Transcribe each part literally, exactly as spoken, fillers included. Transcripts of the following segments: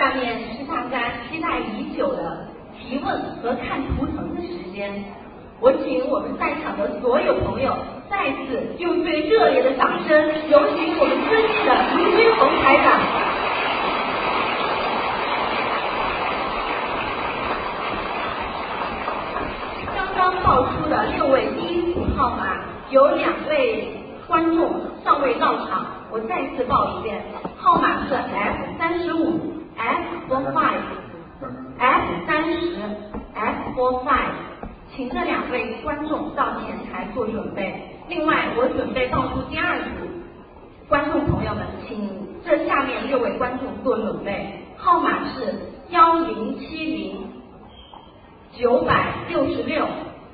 下面是大家期待已久的提问和看图腾的时间，我请我们在场的所有朋友再次用最热烈的掌声，有请我们尊敬的卢军红台长。刚刚报出的六位第一组号码，有两位观众尚未到场，我再次报一遍，号码是 F 三十五 F 四十五 F 三十 F 四十五，请这两位观众到前台做准备。另外，我准备报出第二组观众朋友们，请这下面六位观众做准备，号码是幺零七零九百六十六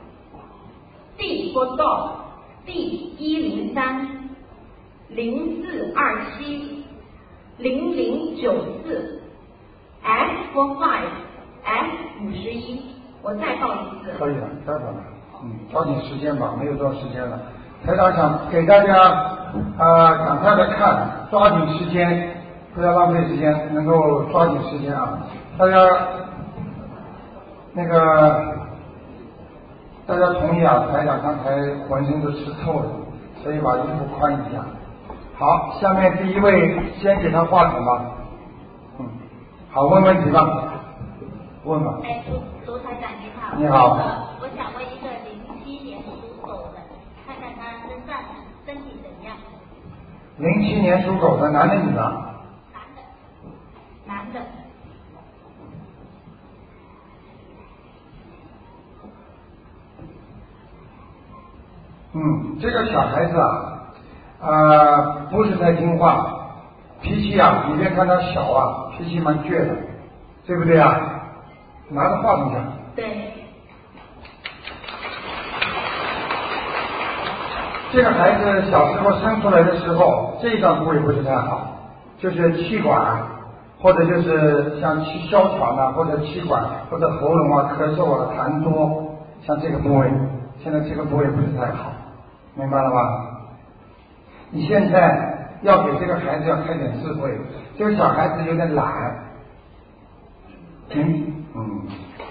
D for dog D 一零三零四二七零零九四 F for five F 五十一。我再报一次。 可以了，太好了，嗯，抓紧时间吧，没有多少时间了。台长想给大家啊、呃，赶快的看，抓紧时间，不要浪费时间，能够抓紧时间啊！大家那个大家同意啊？台长刚才浑身都湿透了，所以把衣服宽一下。好，下面第一位先给他话筒吧。嗯，好，问问题吧，问吧。 哎，卢卢台长你好。 你好。 我想问一个零七年属狗的，看看他身上身体怎样。 零七年属狗的，男的女的？ 男的。男的。 嗯，这个小孩子啊，呃，不是太听话，脾气啊，你别看他小啊，脾气蛮倔的，对不对啊？拿着话筒讲。 对。 这个孩子小时候生出来的时候，这一段部位不是太好，就是气管，或者就是像气哮喘啊，或者气管或者喉咙啊、咳嗽啊、痰多，像这个部位，现在这个部位不是太好，明白了吧？你现在要给这个孩子要开点智慧，这个小孩子有点懒，嗯嗯。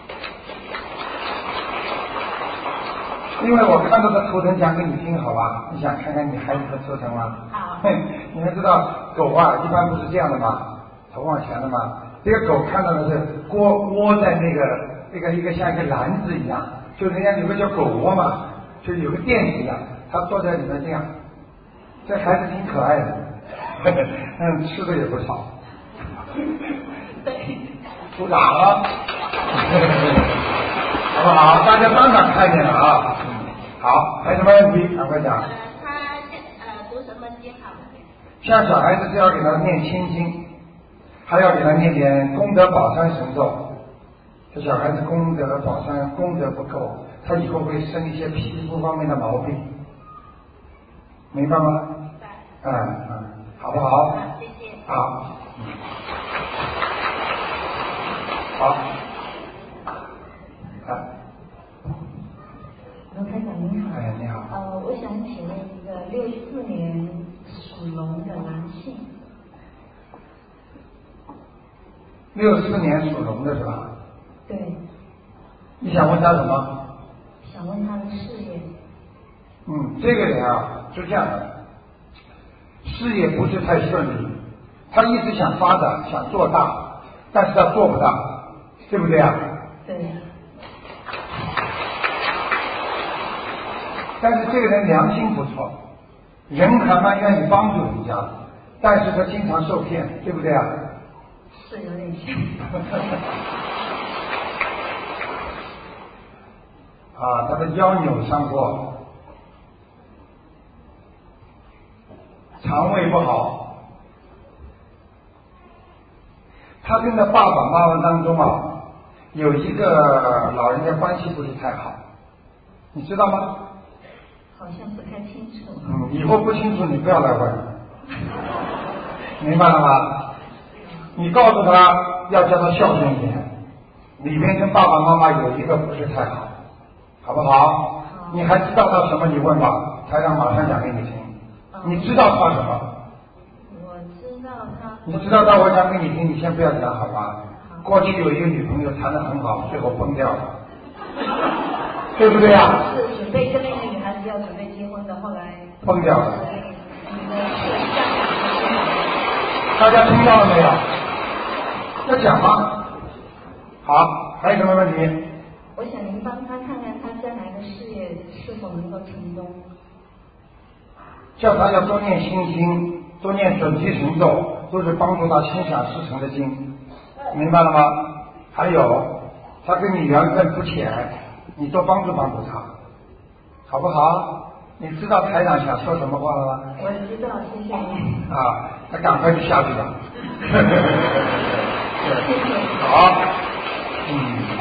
因为我看到的图腾讲给你听，好吧？你想看看你孩子的图腾吗？ 好。 你们知道狗啊，一般不是这样的嘛，头往前的嘛。这个狗看到的是窝窝在那个那个一个像一个篮子一样，就人家有个叫狗窝嘛，就有个垫子一样，它坐在里面这样。这孩子挺可爱的，嗯，吃的也不少。 对。 鼓掌了。好不好？大家当场看见了啊！好，还有什么问题？赶快讲。 呃，他呃读什么经好呢？ 像小孩子就要给他念心经，还要给他念点功德宝山神咒。这小孩子功德宝山功德不够，他以后会生一些皮肤方面的毛病，明白吗？ 明白。 嗯嗯，好不好？好， 谢谢。 好。好。 卢台长您好。 哎，你好。 呃，我想请问一个六四年属龙的男性。 六四年属龙的是吧？ 对。 你想问他什么？ 想问他的事业。 嗯，这个人啊是这样的，事业不是太顺利，他一直想发展，想做大，但是他做不大，对不对啊？ 对。 但是这个人良心不错，人还蛮愿意帮助人家，但是他经常受骗，对不对啊？ 是有点像。 啊，他的腰扭伤过，肠胃不好，他跟他爸爸妈妈当中啊，有一个老人家关系不是太好，你知道吗？ 好像不太清楚。 嗯，以后不清楚你不要来问，明白了吗？你告诉他要叫他孝顺一点，里边跟爸爸妈妈有一个不是太好，好不好？ 好。 你还知道他什么？你问吧，台长马上讲给你听。你知道他什么？ 我知道他你知道，到我讲给你听，你先不要讲好吧？过去有一个女朋友谈得很好，最后崩掉了，对不对呀？ 是准备跟那个女孩子要准备结婚的，后来崩掉了。 你的是香港。 大家听到了没有？要讲吗？好，还有什么问题？ 我想您帮他看看他将来的事业是否能够成功。 叫他要多念心经，多念准提神咒，都是帮助他心想事成的经，明白了吗？还有，他跟你缘分不浅，你多帮助帮助他，好不好？你知道台长想说什么话了吗？ 我知道，谢谢你。 啊，那赶快就下去吧。 谢谢。 好，嗯。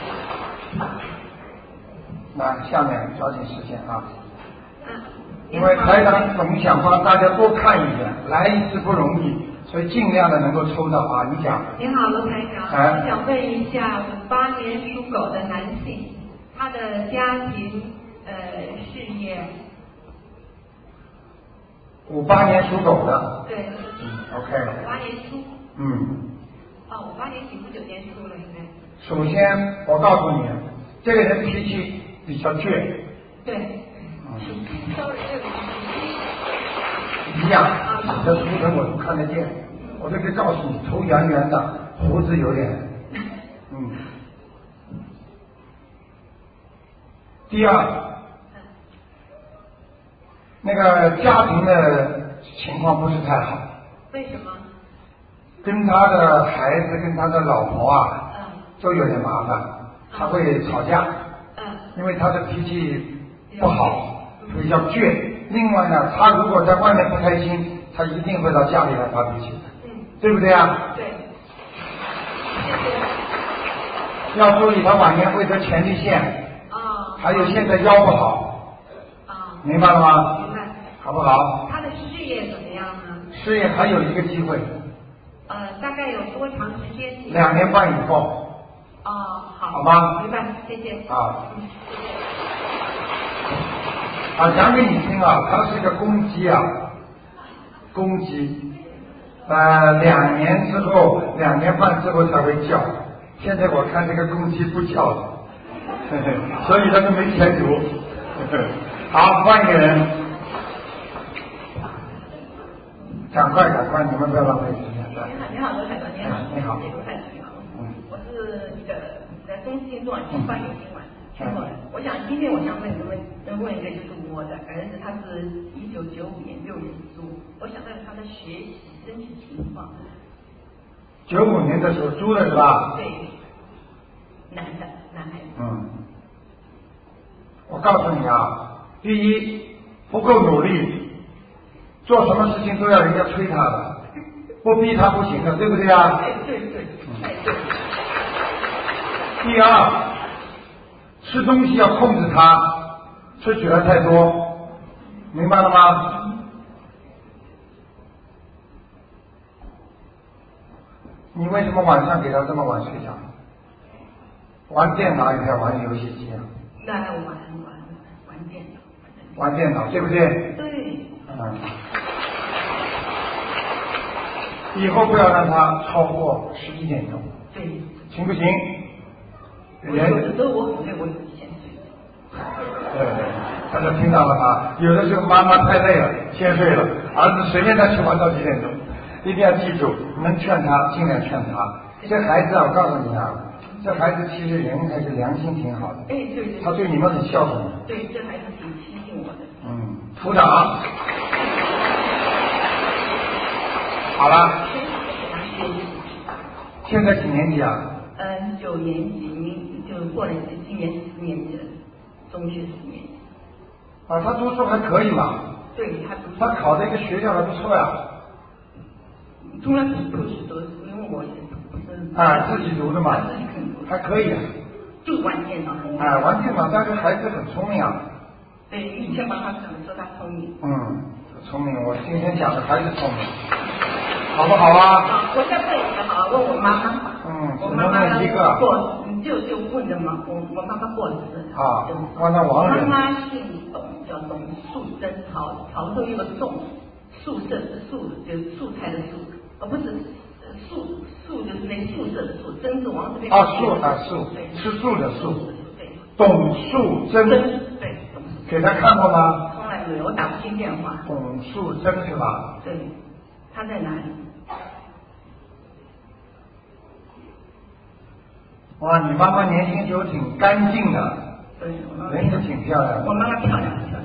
那下面抓紧时间啊，因为台长总想帮大家多看一眼，来一次不容易，所以尽量的能够抽到啊。你讲。 您好，罗台长， 哎、 我想问一下，五八年属狗的男性，他的家庭呃事业。 五八年属狗的。 对。 嗯 ，OK。 五八年出。 嗯。 哦，五八年几乎九年出了应该。 首先，我告诉你，这个人脾气比较倔。 对。 嗯。 稍微有点一样，你的图腾我都看得见，我就可以告诉你，头圆圆的，胡子有点，嗯。第二，那个家庭的情况不是太好。 为什么？ 跟他的孩子跟他的老婆啊， 嗯， 都有点麻烦，他会吵架， 嗯， 因为他的脾气不好，比较倔。另外呢，他如果在外面不开心，他一定会到家里来发脾气的， 嗯， 对不对啊？ 对。 要注意，他晚年会得前列腺， 啊， 还有现在腰不好， 啊， 明白了吗？ 明白。 好不好？ 他的事业怎么样呢？ 事业还有一个机会， 呃，大概有多长时间？ 两年半以后。 哦，好。 好吧。 明白，谢谢。 啊。 嗯，谢谢。 啊，讲给你听啊，它是一个公鸡啊，公鸡，呃，两年之后，两年半之后才会叫。现在我看这个公鸡不叫了，呵呵，所以它就没前途。呵呵，好，换一个人，赶快赶快，你们不要浪费时间。 你好，你好，罗台长，你好， 你好， 罗台长，你好， 嗯， 我是一个在中星座七八年今晚听过的。我想今天我想问一个问，问一个就是我的儿子，他是一九九五年六月猪，我想问他的学习身体情况。 九五年的属猪的是吧？ 对，男的，男孩子。 嗯，我告诉你啊，第一不够努力，做什么事情都要人家催他的，不逼他不行的，对不对啊？ 对对对，哎对。 第二，吃东西要控制它，吃起来太多，明白了吗？你为什么晚上给他这么晚睡觉？玩电脑也要玩游戏机啊？ 那玩玩玩电脑。 玩电脑对不对？ 对。 嗯。以后不要让他超过十一点钟。 对。 行不行？ 我有的时候我很累，我先睡。 对，大家听到了吗？有的时候妈妈太累了，先睡了，儿子随便他去玩到几点钟。一定要记住，能劝他尽量劝他。这孩子啊，我告诉你啊，这孩子其实人还是良心挺好的。 哎，对对。 他对你们很孝顺的。 对，这孩子挺亲近我的。 嗯，鼓掌。好了。现在几年级啊？ 嗯，九年级，就过了今年十年级了，中学十年级。 啊，他读书还可以嘛？ 对，他读书。 他考的一个学校还不错呀。 从来不是读书，都是因为我也不是啊，自己读的嘛， 自己肯读， 还可以啊。 就玩电脑很。 哎，玩电脑，但是孩子很聪明啊。 对，以前把他讲说他聪明。 嗯，聪明，我今天讲的还是聪明，好不好啊？ 好，我再问一个好，问我妈妈。 嗯， 我妈妈一个。 过，你就就问的嘛，我我妈妈过世。 啊，问他王人。 妈妈姓董，叫董素贞，草草头一个种，素色是素，就是素菜的素。 呃不是素素就是那素色的素，真是王字边啊素啊素，吃素的素， 对， 董素贞， 对， 给他看过吗？ 从来没有，我打不进电话。 董素贞是吧？ 对，他在哪里？ 哇，你妈妈年轻时候挺干净的， 对，我妈妈人也挺漂亮的。 我妈妈漂亮漂亮。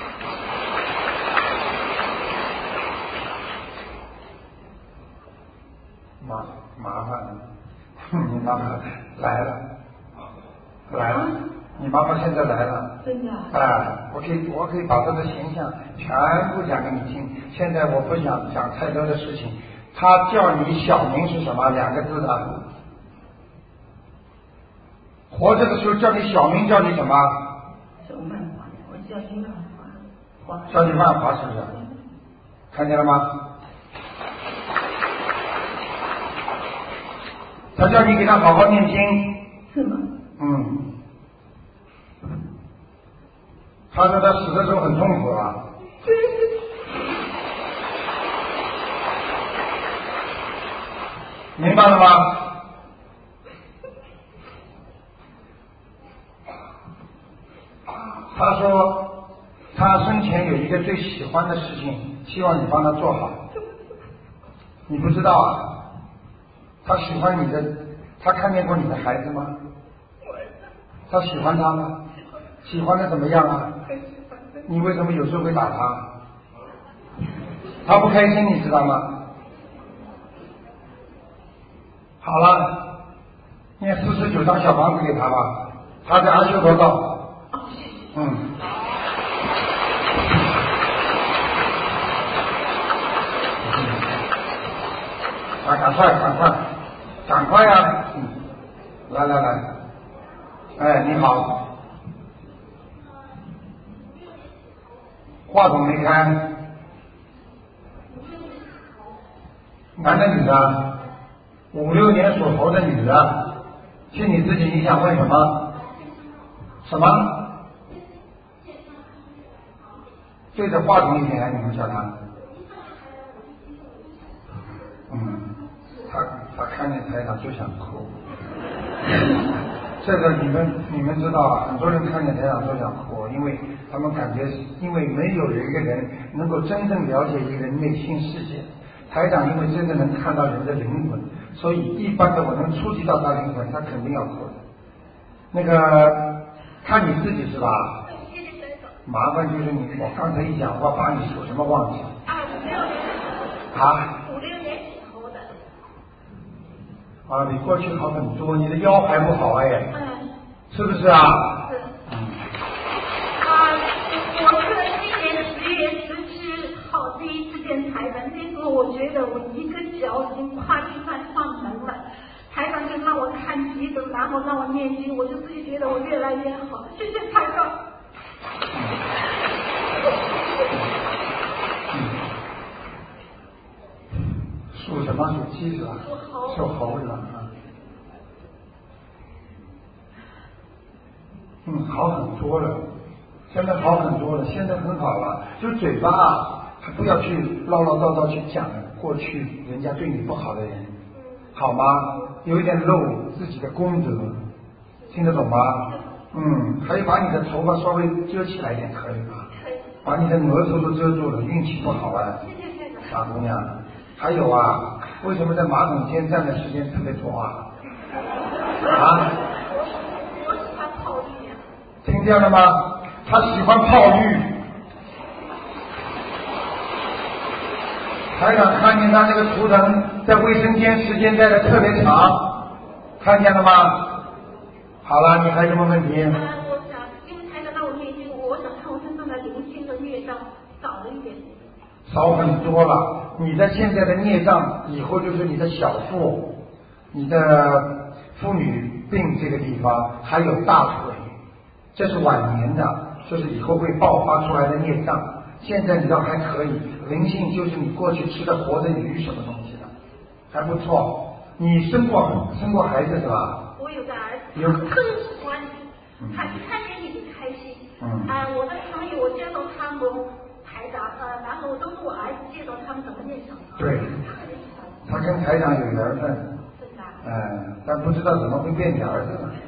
麻麻烦了，你妈妈来了，来了，你妈妈现在来了。 真的啊？ 哎，我可以我可以把她的形象全部讲给你听。现在我不想讲太多的事情。她叫你小名是什么？两个字的。活着的时候叫你小名叫你什么？ 小万华，我叫你万华。 叫你万华是不是？看见了吗？他叫你给他好好念经。 是吗？ 嗯。他说他死的时候很痛苦啊。明白了吗？他说他生前有一个最喜欢的事情，希望你帮他做好。你不知道啊？他喜欢你的，他看见过你的孩子吗？他喜欢他吗？喜欢的怎么样啊？你为什么有时候会打他？他不开心，你知道吗？好了，念四十九张小房子给他吧，他在阿修罗道。嗯。啊，赶快，赶快，赶快呀、啊！嗯，来来来，哎，你好，话筒没开，男的女的？五六年属猴的女的，是你自己，你想问什么？什么？对着话筒一点，你们叫他。嗯，他他看见台长就想哭。这个你们你们知道啊，很多人看见台长都想哭，因为他们感觉，因为没有一个人能够真正了解一个人内心世界。台长因为真的能看到人的灵魂，所以一般的我能触及到他灵魂，他肯定要哭的。那个看你自己是吧？麻烦就是你，我刚才一讲话把你属什么忘记了。 啊，五六年。 啊？ 五六年以后的。 啊，你过去好很多，你的腰还不好哎。 嗯。 是不是啊？ 是。 嗯。 啊，我是今年十月十七号第一次见台长，那时候我觉得我一个脚已经跨进来上门了。台长就让我看急诊，然后让我念经，我就自己觉得我越来越好。谢谢台长。 属什么？属鸡是吧？ 属猴。 属猴是吧？啊。嗯，好很多了，现在好很多了，现在很好了。就嘴巴啊，还不要去唠唠叨叨去讲过去人家对你不好的人，好吗？有一点漏自己的功德，听得懂吗？嗯，还有把你的头发稍微遮起来一点，可以吧？ 可以。 把你的额头都遮住了，运气不好啊。 谢谢台长。 傻姑娘，还有啊，为什么在马桶间站的时间特别多啊？啊？ 我喜欢泡浴。 听见了吗？他喜欢泡浴。台长看见他那个图腾在卫生间时间待的特别长，看见了吗？好了，你还有什么问题？ 啊，我想，因为台长让我念经，我想看我身上的灵性和孽障少了一点。 少很多了，你的现在的孽障以后就是你的小腹，你的妇女病这个地方，还有大腿，这是晚年的，这是以后会爆发出来的孽障。现在你倒还可以，灵性就是你过去吃的活的鱼什么东西的，还不错。你生过生过孩子是吧？ 我有个儿子， 有特别喜欢你，他一看见你就开心。 嗯。 啊、呃，我的朋友我介绍他们台长，呃，然后都是我儿子介绍他们怎么念小房。 对。 他跟台长有缘分。 真的、啊。 嗯，但不知道怎么会变你儿子呢？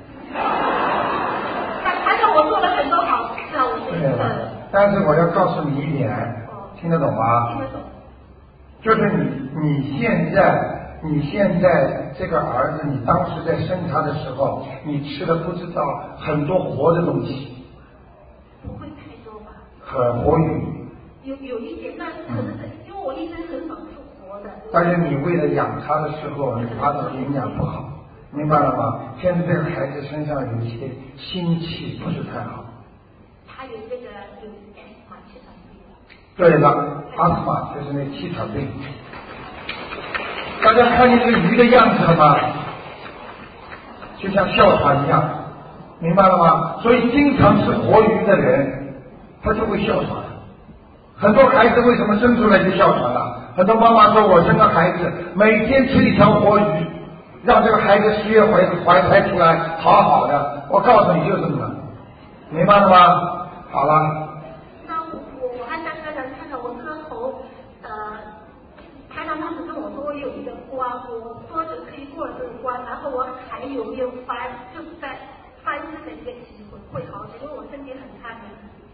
台长，我做了很多好事啊，我觉得。 但是我要告诉你一点，哦、听得懂吗？ 听得懂。 就是你你现在你现在这个儿子，你当时在生他的时候，你吃了不知道很多活的东西。 不会太多吧？ 很活鱼。 有有一点，但可能是、嗯、因为我一直很少吃活的。 但是你为了养他的时候，你怕他营养不好，明白了吗？现在这个孩子身上有一些心气不是太好。 他有这个有asthma气喘病。 对了，阿斯玛就是那气喘病。大家看见这个鱼的样子了吗？就像哮喘一样，明白了吗？所以经常吃活鱼的人，他就会哮喘。很多孩子为什么生出来就哮喘了？很多妈妈说，我生个孩子，每天吃一条活鱼，让这个孩子十月怀怀胎出来好好的。我告诉你就是这么，明白了吗？好了。 那我我还在台长看到我磕头，呃，台长当时跟我说我有一个关，我说是可以过了这个关，然后我还有没有翻，就是在翻身的一个机会会好些，因为我身体很差的。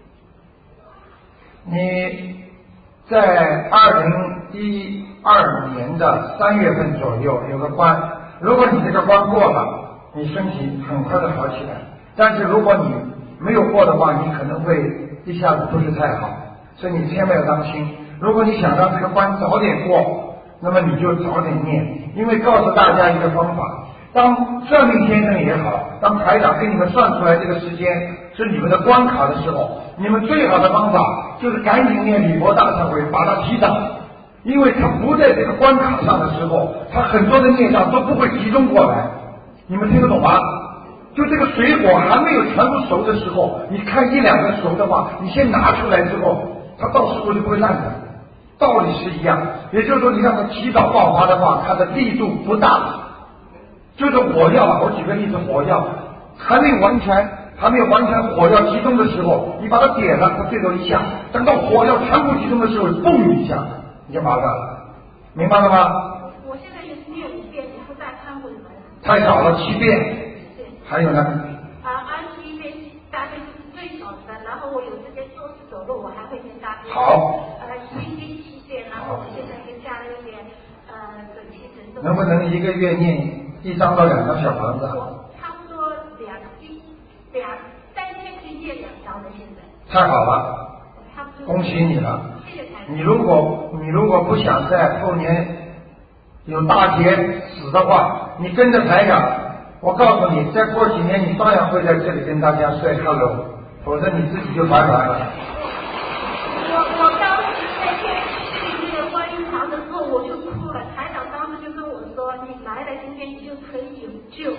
你在二零一二年的三月份左右有个关，如果你这个关过了，你身体很快的好起来。但是如果你没有过的话，你可能会一下子不是太好，所以你千万要当心。如果你想让这个关早点过，那么你就早点念，因为告诉大家一个方法，当算命先生也好，当台长给你们算出来这个时间是你们的关卡的时候，你们最好的方法就是赶紧念礼佛大忏悔，把它提上，因为他不在这个关卡上的时候，他很多的孽障都不会集中过来。你们听得懂吗？就这个水果还没有全部熟的时候，你看一两个熟的话，你先拿出来之后，它到时候就不会烂的。道理是一样，也就是说你让它提早爆发的话，它的力度不大。就是火药，我举个例子，火药还没有完全还没有完全火药集中的时候，你把它点了，它最多一下，等到火药全部集中的时候，嘣一下你就麻烦了，明白了吗？ 我现在也是念五遍，你不再忏悔文。 太少了，七遍。还有呢？ 啊，二十一遍大悲是最少的，然后我有时间做事走路，我还会念大悲。 好。 呃，心经七遍，然后我现在又加了一点呃准提神咒。 能不能一个月念一张到两张小房子？ 我差不多两一两三天可以念两张的，现在。 太好了，恭喜你了。 谢谢台长。 你如果你如果不想在后年有大劫死的话，你跟着台长，我告诉你，再过几年你照样会在这里跟大家 say hello， 否则你自己就拜拜了。 我我当时在电视那个观音堂的时候，我就哭了。台长当时就跟我说：“你来了，今天你就可以有救。”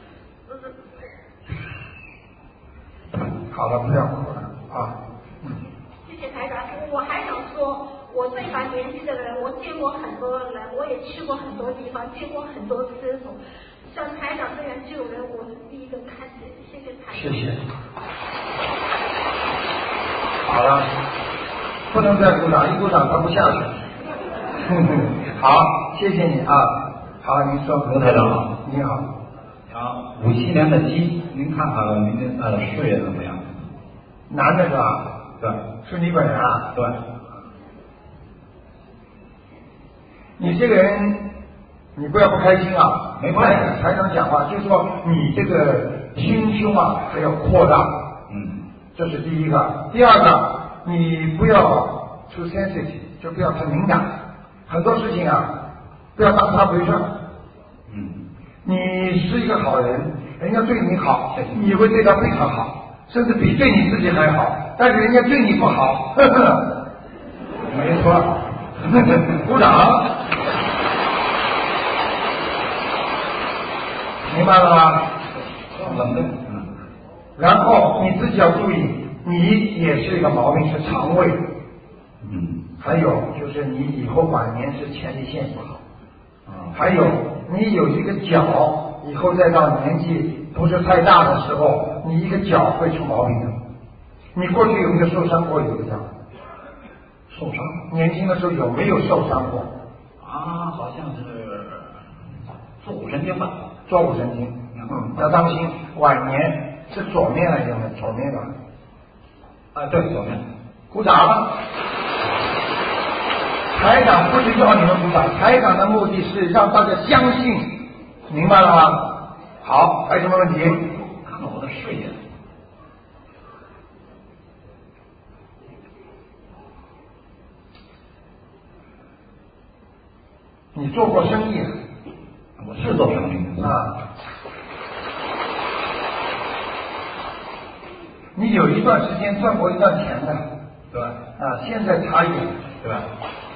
好了，不要哭了啊！ 嗯。谢谢台长。我还想说，我这把年纪的人，我见过很多人，我也去过很多地方，见过很多师傅。像台长这样救人，我是第一个看见。谢谢台长。 谢谢。好了，不能再鼓掌，一鼓掌他不下去。好，谢谢你啊。好，您说。 刘台长好。 你好。 啊，五七年的鸡，您看看明年呃事业怎么样？ 男的是吧？ 对。 是你本人啊？ 对。 你这个人，你不要不开心啊！没关系，台长讲话就是说你这个心胸啊还要扩大。 嗯。 这是第一个。第二个，你不要 too sensitive， 就不要太敏感。很多事情啊，不要当他回事。 嗯。 你是一个好人，人家对你好，你会对他非常好，甚至比对你自己还好。但是人家对你不好，呵呵，没错，呵呵，鼓掌，明白了吗？ 冷的。嗯。 然后你自己要注意，你也是一个毛病，是肠胃。 嗯。 还有就是你以后晚年是前列腺不好。 啊。 还有你有一个脚，以后再到年纪不是太大的时候，你一个脚会出毛病的。你过去有没有受伤过？有一个脚。 受伤？ 年轻的时候有没有受伤过？ 啊，好像是坐骨神经吧？ 坐骨神经，嗯，要当心，晚年是左面还是右面？左面吧？ 啊，对，左面。 鼓掌。台长不是要你们鼓掌，台长的目的是让大家相信，明白了吗？好，还有什么问题？ 看看我的事业。 你做过生意？ 我是做生意啊。你有一段时间赚过一段钱的， 对吧？ 啊，现在差一点， 对吧？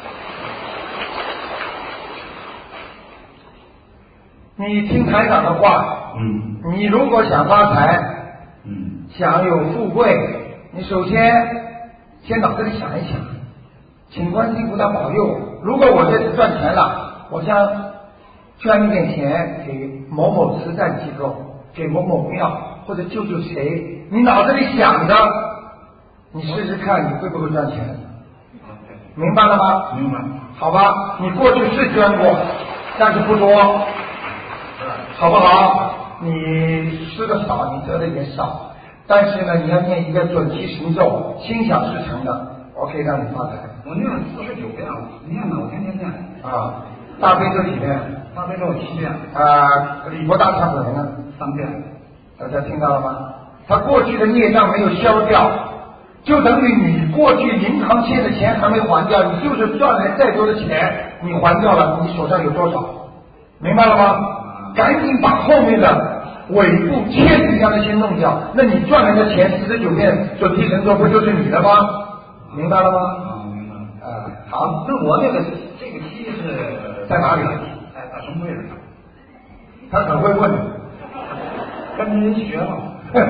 你听台长的话， 嗯， 你如果想发财， 嗯， 想有富贵，你首先先脑子里想一想，请观世音菩萨保佑我。如果我这次赚钱了，我将捐一点钱给某某慈善机构，给某某庙，或者救救谁。你脑子里想着，你试试看你会不会赚钱，明白了吗？ 明白。 好吧，你过去是捐过，但是不多，好不好？你施的少，你得的也少。但是呢，你要念一个准提神咒，心想事成的，我可以让你发财。 我念了四十九遍了，念了，我天天念。 啊，大悲咒几遍？ 大悲咒七遍。 啊，礼佛大忏悔文呢？ 三遍。 大家听到了吗？他过去的孽障没有消掉，就等于你过去银行欠的钱还没还掉，你就是赚来再多的钱，你还掉了，你手上有多少？明白了吗？赶紧把后面的尾部欠余的先弄掉，那你赚来的钱四十九遍准提神咒不就是你的吗？明白了吗？ 啊，明白了。 啊，好， 那我那个这个鸡是在哪里？ 在在什么位置上？ 他很会问， 跟人学嘛。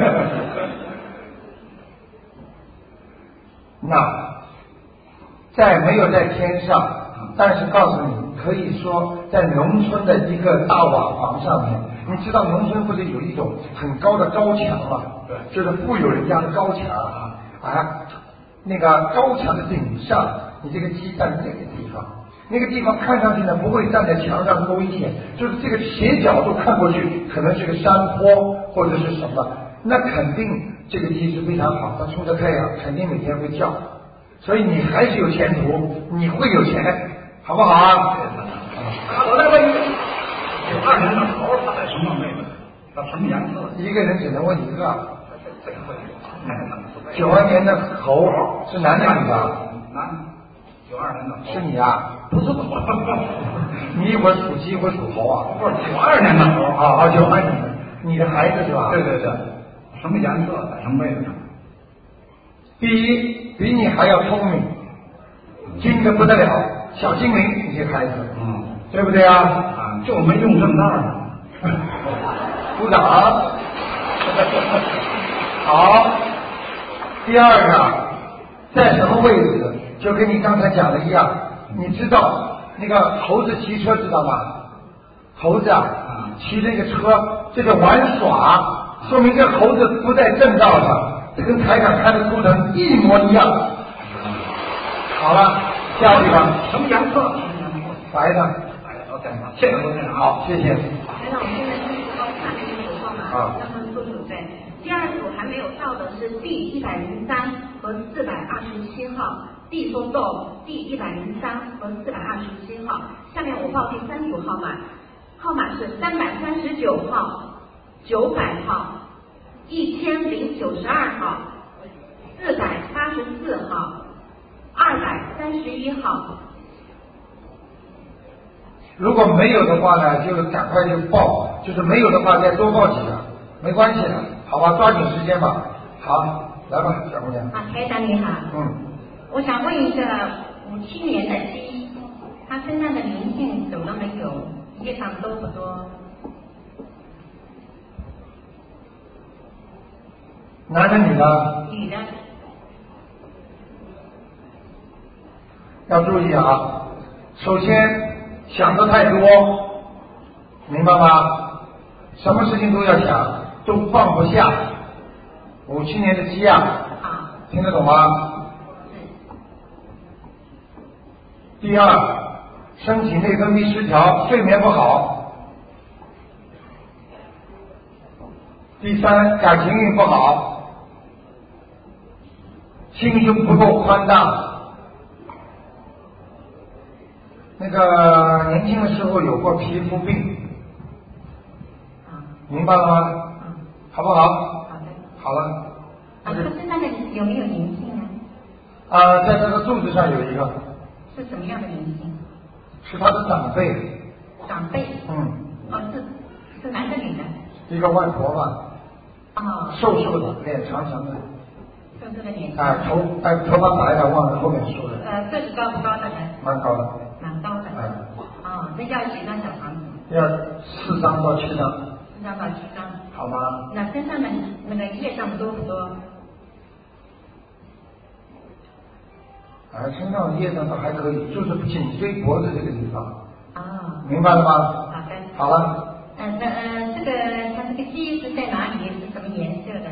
那在没有在天上，但是告诉你，可以说在农村的一个大瓦房上面，你知道农村不是有一种很高的高墙吗？ 对， 就是富有人家的高墙啊，啊，那个高墙的顶上，你这个鸡站这个地方，那个地方看上去呢不会站在墙上多危险，就是这个斜角度看过去，可能是个山坡或者是什么。那肯定这个鸡是非常好，它冲着太阳，肯定每天会叫，所以你还是有前途，你会有钱，好不好啊？ 我再问你，九二年的猴它在什么位置？它什么颜色？ 一个人只能问一个。 这个会。 九二年的猴是男的女的？ 男。九二年的猴。 是你啊？ 不是我。 你一会儿属鸡，一会儿属猴啊？ 不是九二年的猴啊啊，九二年的，你的孩子是吧？ 对对对。什么颜色？在什么位置上？ 比比你还要聪明，精的不得了，小精灵，你这孩子， 嗯， 对不对啊？ 啊，就没用正道呢。 鼓掌。好，第二个在什么位置？就跟你刚才讲的一样，你知道那个猴子骑车知道吗？猴子啊，骑这个车，这个玩耍。说明这猴子不在正道上，这跟台长看的图腾一模一样。好了，下地方什么颜色？什么颜色？ 白的。 白的。OK，谢谢罗先生。 好，谢谢。 台长，我现在第一号看那个组号码，让他们做准备。第二组还没有到的是第一百零三和四百二十七号，地松洞第一百零三和四百二十七号。下面我报第三组号码，号码是三百三十九号。九百号，一千零九十二号，四百八十四号，二百三十一号。 如果没有的话呢，就赶快就报；就是没有的话，再多报几个，没关系的，好吧？抓紧时间吧。好，来吧，小姑娘。 啊，台长你好。 嗯。 我想问一个五七年的鸡，它身上的灵性走了没有？业障多不多？ 男的女的？ 女的。 要注意啊！首先想的太多，明白吗？什么事情都要想，都放不下。五七年的鸡啊， 啊， 听得懂吗？第二， 身体内分泌失调，睡眠不好。第三，感情运不好，心胸不够宽大。那个年轻的时候有过皮肤病，明白了吗？ 嗯， 好不好？ 好的。 好了。 啊，他身上的有没有灵性呢？ 啊，在这个肚子上有一个。 是什么样的灵性？ 是他的长辈。 长辈。 嗯。 哦，是是男的女的？ 一个外婆吧。 哦。 瘦瘦的，脸长长的。 瘦瘦的脸。 啊，头哎头发白的，忘了后面说的。 呃，个子高不高的呢？ 蛮高的。 蛮高的。 嗯。 哦，那要几张小房子？ 要四张到七张。 四张到七张。 好吗？ 那身上的那个业障多不多？ 啊，身上的业障都还可以，就是颈椎脖子这个地方。 啊。 明白了吗？ 好的。 好了。 嗯，那呃，这个它这个鸡是在哪里？是什么颜色的？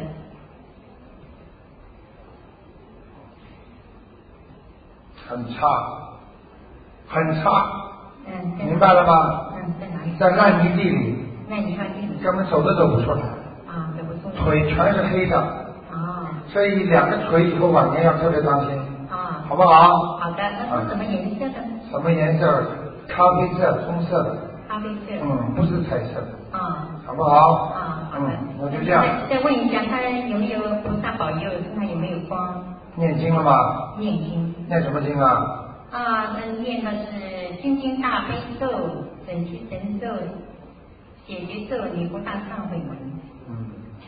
很差，很差。 嗯。 明白了吗？ 嗯，在哪里？ 在烂泥地里。 烂泥地里。 根本走都走不出来。 啊，走不出来。 腿全是黑的。 啊。 所以两个腿以后晚年要特别当心。 啊。 好不好？ 好的，那是什么颜色的？ 什么颜色？咖啡色、棕色的。 咖啡色。 嗯，不是彩色的。 啊。 好不好？ 啊，好的。 嗯，那就这样。 再再问一下，他有没有菩萨保佑？身上有没有光？ 念经了吗？ 念经。 念什么经啊？ 啊，嗯，念的是心经大悲咒、准提神咒、解结咒、礼佛大忏悔文。 嗯。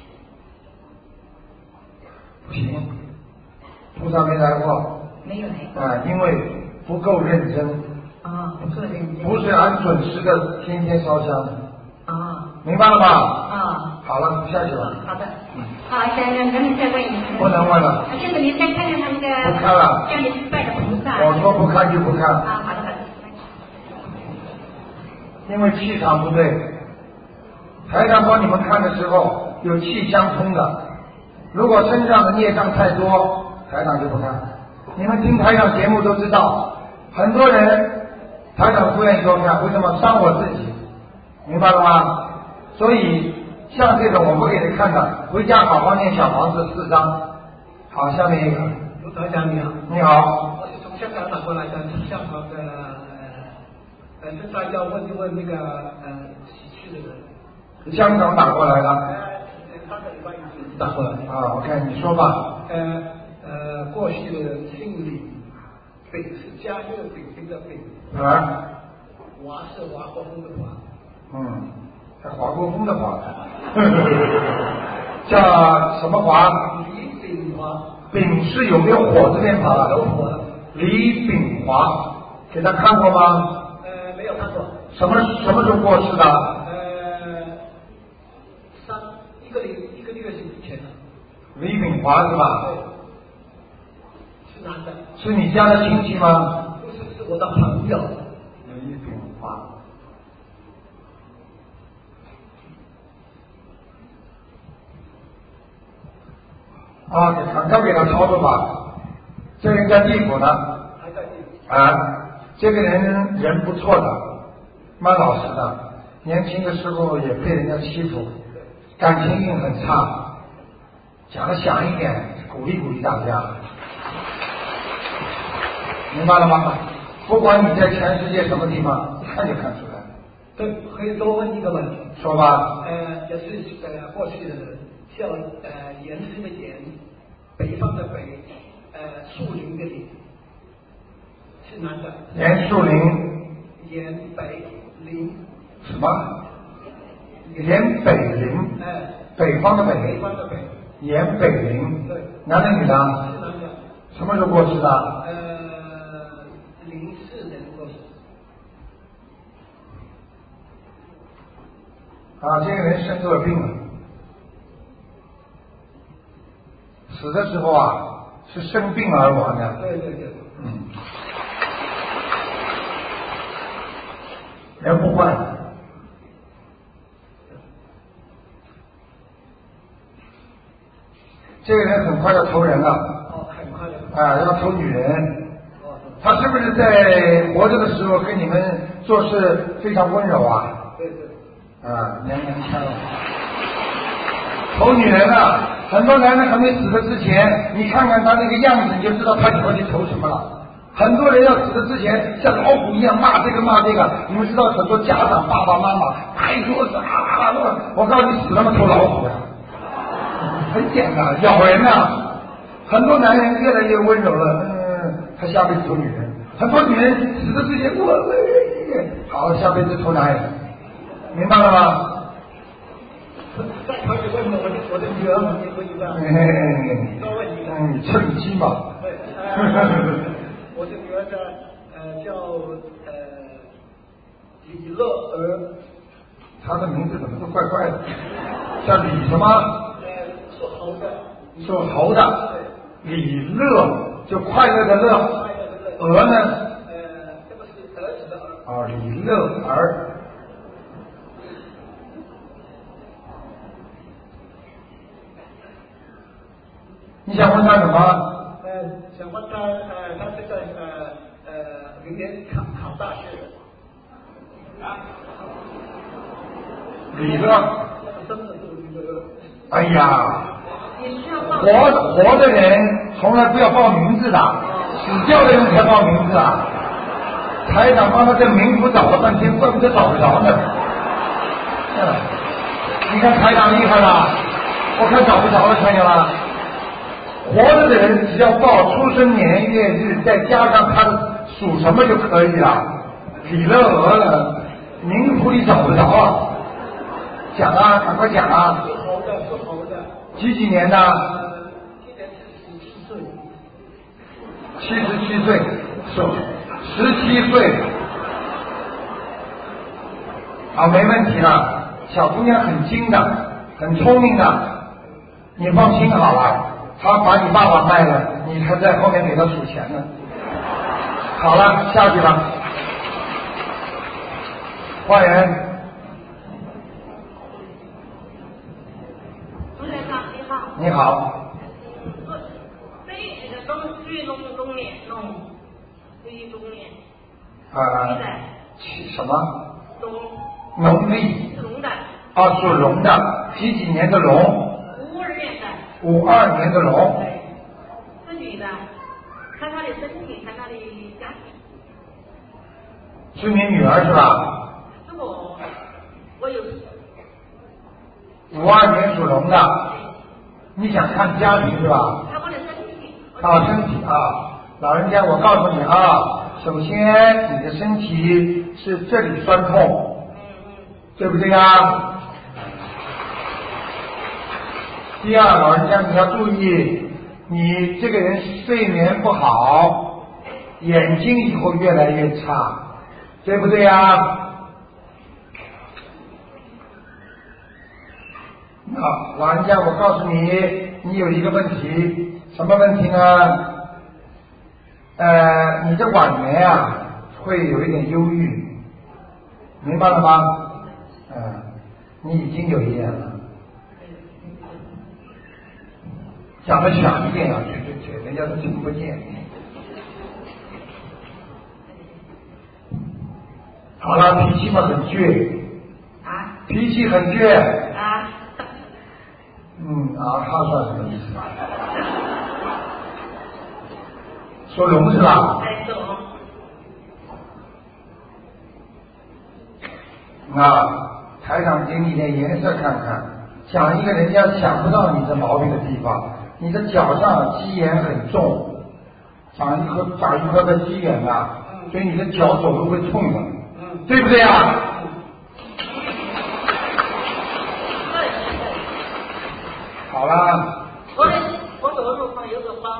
不行，菩萨没来过。 没有来过。 啊，因为不够认真。 啊，不够认真。 不是按准时的天天烧香。 啊。 明白了吗？ 啊。 好了，下去了。 好的。好，再能能再问一次。 不能问了。 就是你再看看他那个。 不看了。 叫你去拜的菩萨。 我说不看就不看。 啊，好的好的。 因为气场不对，台上帮你们看的时候有气相通的，如果身上的孽障太多，台长就不看。你们听台长节目都知道，很多人台长不愿意多看，为什么？伤我自己，明白了吗？所以像这种我不给你看的，回家好好念小房子四张。好，下面一个。 卢台长你好。 你好。 我是从香港打过来的，香港的呃，现在要问一问那个呃喜去的人。 香港打过来的。 呃，上个礼拜已经打过来。 啊 ，OK， 你说吧。 呃呃，过去的姓李，丙是加热丙丁的丙。 啊。 华是华国锋的华。 嗯，还华国锋的华。叫什么华？ 李炳华。 丙是有没有火字边旁啊？ 有火的。 李炳华，给他看过吗？ 呃，没有看过。 什么什么时候过世的？ 呃，三一个礼一个月之前的。 李炳华是吧？ 对。是男的。 是你家的亲戚吗？ 不是，是我的朋友。 李炳华。啊，赶快给他操作吧。这人在地府呢。 还在地府。 啊，这个人人不错的，蛮老实的，年轻的时候也被人家欺负，感情运很差。讲的响一点，鼓励鼓励大家，明白了吗？不管你在全世界什么地方，一看就看出来。 对，可以多问一个问题。 说吧。 呃，也是呃过去的叫呃延伸的延，北方的北，呃树林的林，是男的。 严树林。 延北林。 什么？延北林。 哎。 北方的北。 北方的北。 延北林。 对。 男的女的？ 是男的。 什么时候过世的？ 呃，零四年过世。 啊，这个人生恶病了，死的时候啊是生病而亡的。 对对对。 嗯。人不坏。这个人很快要投人了。 哦，很快的。 啊，要投女人。 哦。 他是不是在活着的时候跟你们做事非常温柔啊？ 对对。 啊，娘娘腔。投女人啊，很多男人还没死的之前，你看看他那个样子，你就知道他以后去投什么了。很多人要死的之前像老虎一样骂这个骂这个，你们知道很多家长爸爸妈妈拍桌子啊，我告诉你死他妈投老虎呀、啊，很简单，咬人啊。很多男人越来越温柔了，嗯，他下辈子投女人；很多女人死的之前我好，下辈子投男人，明白了吗？ 再可以问我的我的女儿很结婚一个，多问一个， 嗯，趁机嘛。 对，呃，我的女儿的呃叫呃李乐儿， 她的名字怎么都怪怪的，叫李什么？ 呃，属猴的。 属猴的。李乐就快乐的乐，儿呢？ 呃，这个是儿子的儿。 哦，李乐儿。你想问他什么？ 呃，想问他，呃，他这个呃呃，明年考考大学。啊。 李乐。 真的是李乐。 哎呀，活活的人从来不要报名字的，死掉的人才报名字啊！台长帮他在名谱找了半天，怪不得找不着呢。嗯，你看台长厉害了，我看找不着了，看见了。活着的人只要报出生年月日，再加上他的属什么就可以了。李乐娥了，名谱里找不着啊。讲啊，赶快讲啊！ 属猴的，属猴的。 几几年的？ 今年是十七岁。 七十七岁，是十七岁。好，没问题了。小姑娘很精的，很聪明的，你放心好了。她把你爸爸卖了，你还在后面给她数钱呢。好了，下去吧。换人。你好。 这个东西龙龙年龙，这龙年。 啊。什么？ 龙。 农历。 是龙的。 啊，属龙的，几几年的龙？ 五二年的。 五二年的龙。 对。是女的，看她的身体，看她的家庭。 是你女儿是吧？ 是我，我有。 五二年属龙的。你想看家庭是吧？ 看我的身体。 啊，身体啊，老人家，我告诉你啊，首先你的身体是这里酸痛， 嗯嗯， 对不对呀？第二，老人家你要注意，你这个人睡眠不好，眼睛以后越来越差，对不对呀？啊，老人家，我告诉你，你有一个问题，什么问题呢？呃，你的晚年啊，会有一点忧郁，明白了吗？嗯、呃，你已经有一点了。讲的响一点啊，对对对，人家都听不见。好了，脾气嘛很倔。 啊？ 脾气很倔。 啊？ 嗯，啊，他算什么意思？属龙是吧？ 哎，属龙。 啊，台长给你点颜色看看，讲一个人家想不到你这毛病的地方。你的脚上鸡眼很重，长一颗长一颗的鸡眼啊，所以你的脚走路会痛的， 嗯， 对不对啊？好啦。 我的我左手上有个包。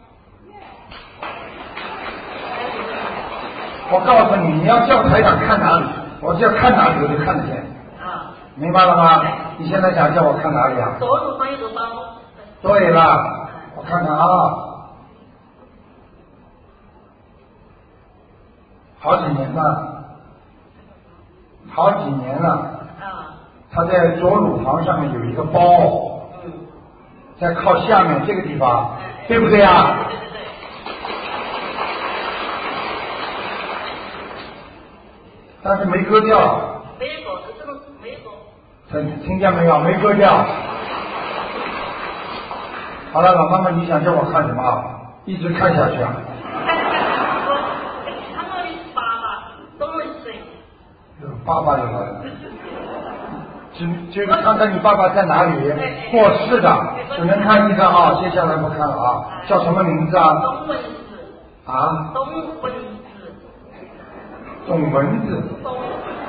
我告诉你，你要叫台长看哪里，我只要看哪里我就看得见。 啊。 明白了吗？你现在想叫我看哪里啊？ 左手上有个包。 对了，我看看啊，好几年了，好几年了。 啊。 他在左乳房上面有一个包。 嗯。 在靠下面这个地方，对不对啊？ 对对对。 但是没割掉。 没割，这个没割。 听听见没有？没割掉。好了，老妈妈，你想叫我看什么？一直看下去啊？ 他们爸爸都没睡。 爸爸有了。只就是看看你爸爸在哪里过世的，只能看一个啊，接下来不看了啊。叫什么名字啊？ 董文子。 啊？ 董文子。 董文子。 董。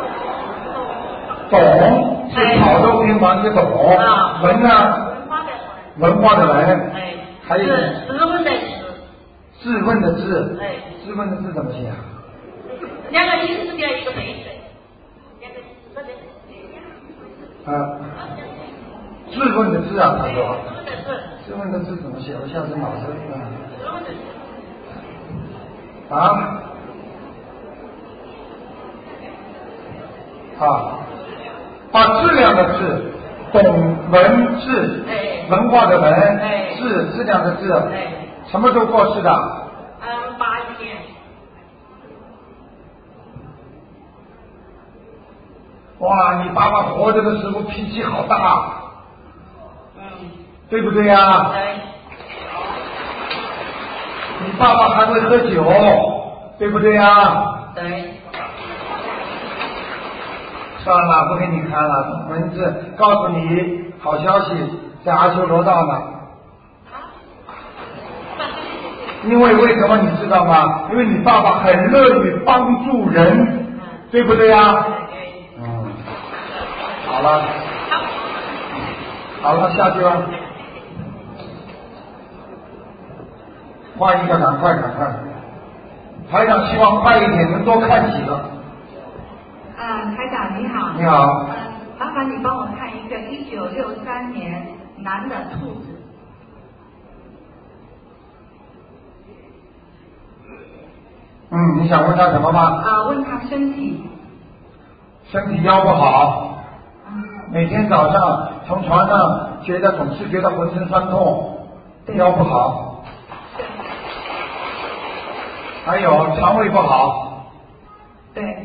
董是草豆偏旁一个董，文呢？文化的文。 哎。 还有是质问的质。 质问的质。 哎。 质问的质怎么写啊？ 两个一字边一个对子。两个这边。 啊，质问的质啊，他说。 质问的质怎么写？我现在脑子啊。啊？啊，把质量的质，懂文质，文化的文，质质量的质，什么时候过世的？ 嗯，八一年。 哇，你爸爸活着的时候脾气好大， 嗯， 对不对呀？ 对。 你爸爸还会喝酒，对不对呀？ 对。 算了，不给你看了。文字告诉你好消息，在阿修罗道呢。因为为什么你知道吗？因为你爸爸很乐于帮助人，对不对呀？嗯。好了。好了，下去了。换一个，赶快赶快。台长希望快一点，能多看几个。 啊，台长你好。 你好。 呃，麻烦你帮我看一个一九六三年男的兔子。 嗯，你想问他什么吗？ 啊，问他身体。 身体腰不好。 嗯。 每天早上从床上觉得总是觉得浑身酸痛，腰不好。 对。 还有肠胃不好。 对。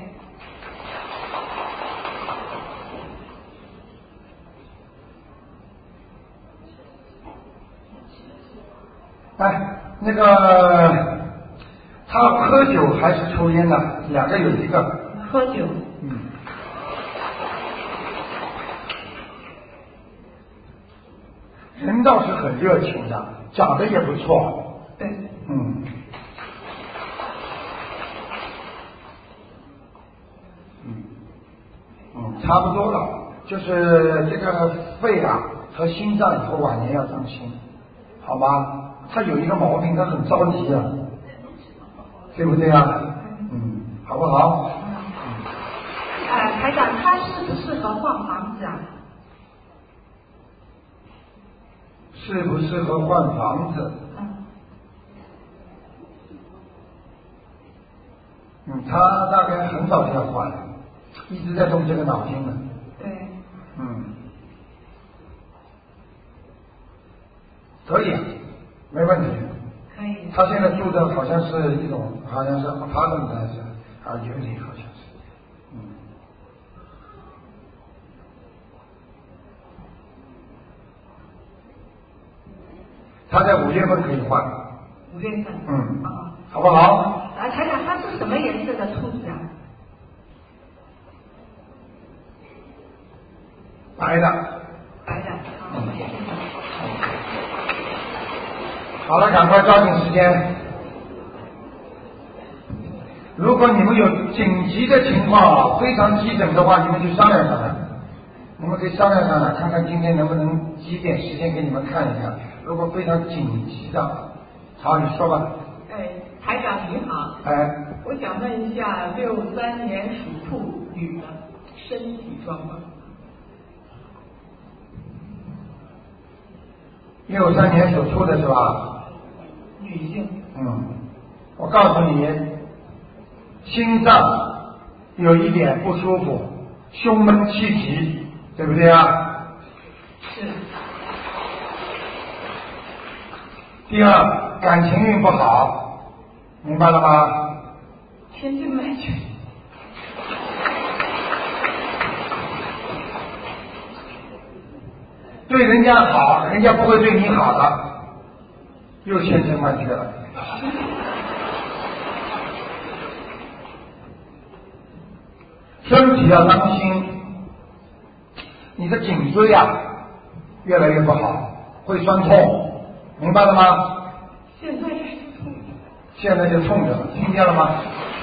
哎，那个他喝酒还是抽烟呢？两个有一个。 喝酒。 嗯。人倒是很热情的，长得也不错。 对。 嗯。嗯。嗯，差不多了，就是这个肺啊和心脏以后晚年要当心，好吗？他有一个毛病，他很着急啊，对不对啊？嗯，好不好？ 嗯。呃，台长，他适不适合换房子啊？ 适不适合换房子？ 嗯。 嗯，他大概很早就要换了，一直在动这个脑筋呢。 对。 嗯。可以。没问题。 可以。 他现在住的好像是一种，好像是他的还是啊，有点好像是，嗯。他在五月份可以换。 五月份。 嗯。 啊。 好不好？ 啊，台长，他是什么颜色的兔子啊？ 白的。 白的。好，谢谢。 好了，赶快抓紧时间。如果你们有紧急的情况，非常急诊的话，你们去商量商量。你们可以商量商量，看看今天能不能挤点时间给你们看一下。如果非常紧急的，好，你说吧。 哎，台长你好。 哎。 我想问一下，六三年属兔女的身体状况。 六三年属兔的是吧？ 女性。 嗯，我告诉你，心脏有一点不舒服，胸闷气急，对不对啊？ 是。 第二，感情运不好，明白了吗？ 天津买去。 对人家好，人家不会对你好的，又千真万确了。身体要当心，你的颈椎啊越来越不好，会酸痛，明白了吗？ 现在也是痛。 现在就痛着了，听见了吗？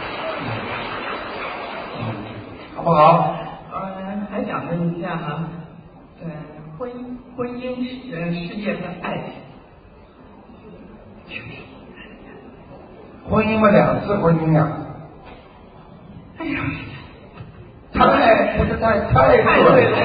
嗯，好不好？ 呃，还想问一下哈，呃，婚婚姻呃事业和爱情。 婚姻嘛，两次婚姻啊。 哎呀， 太不是太太太对对了。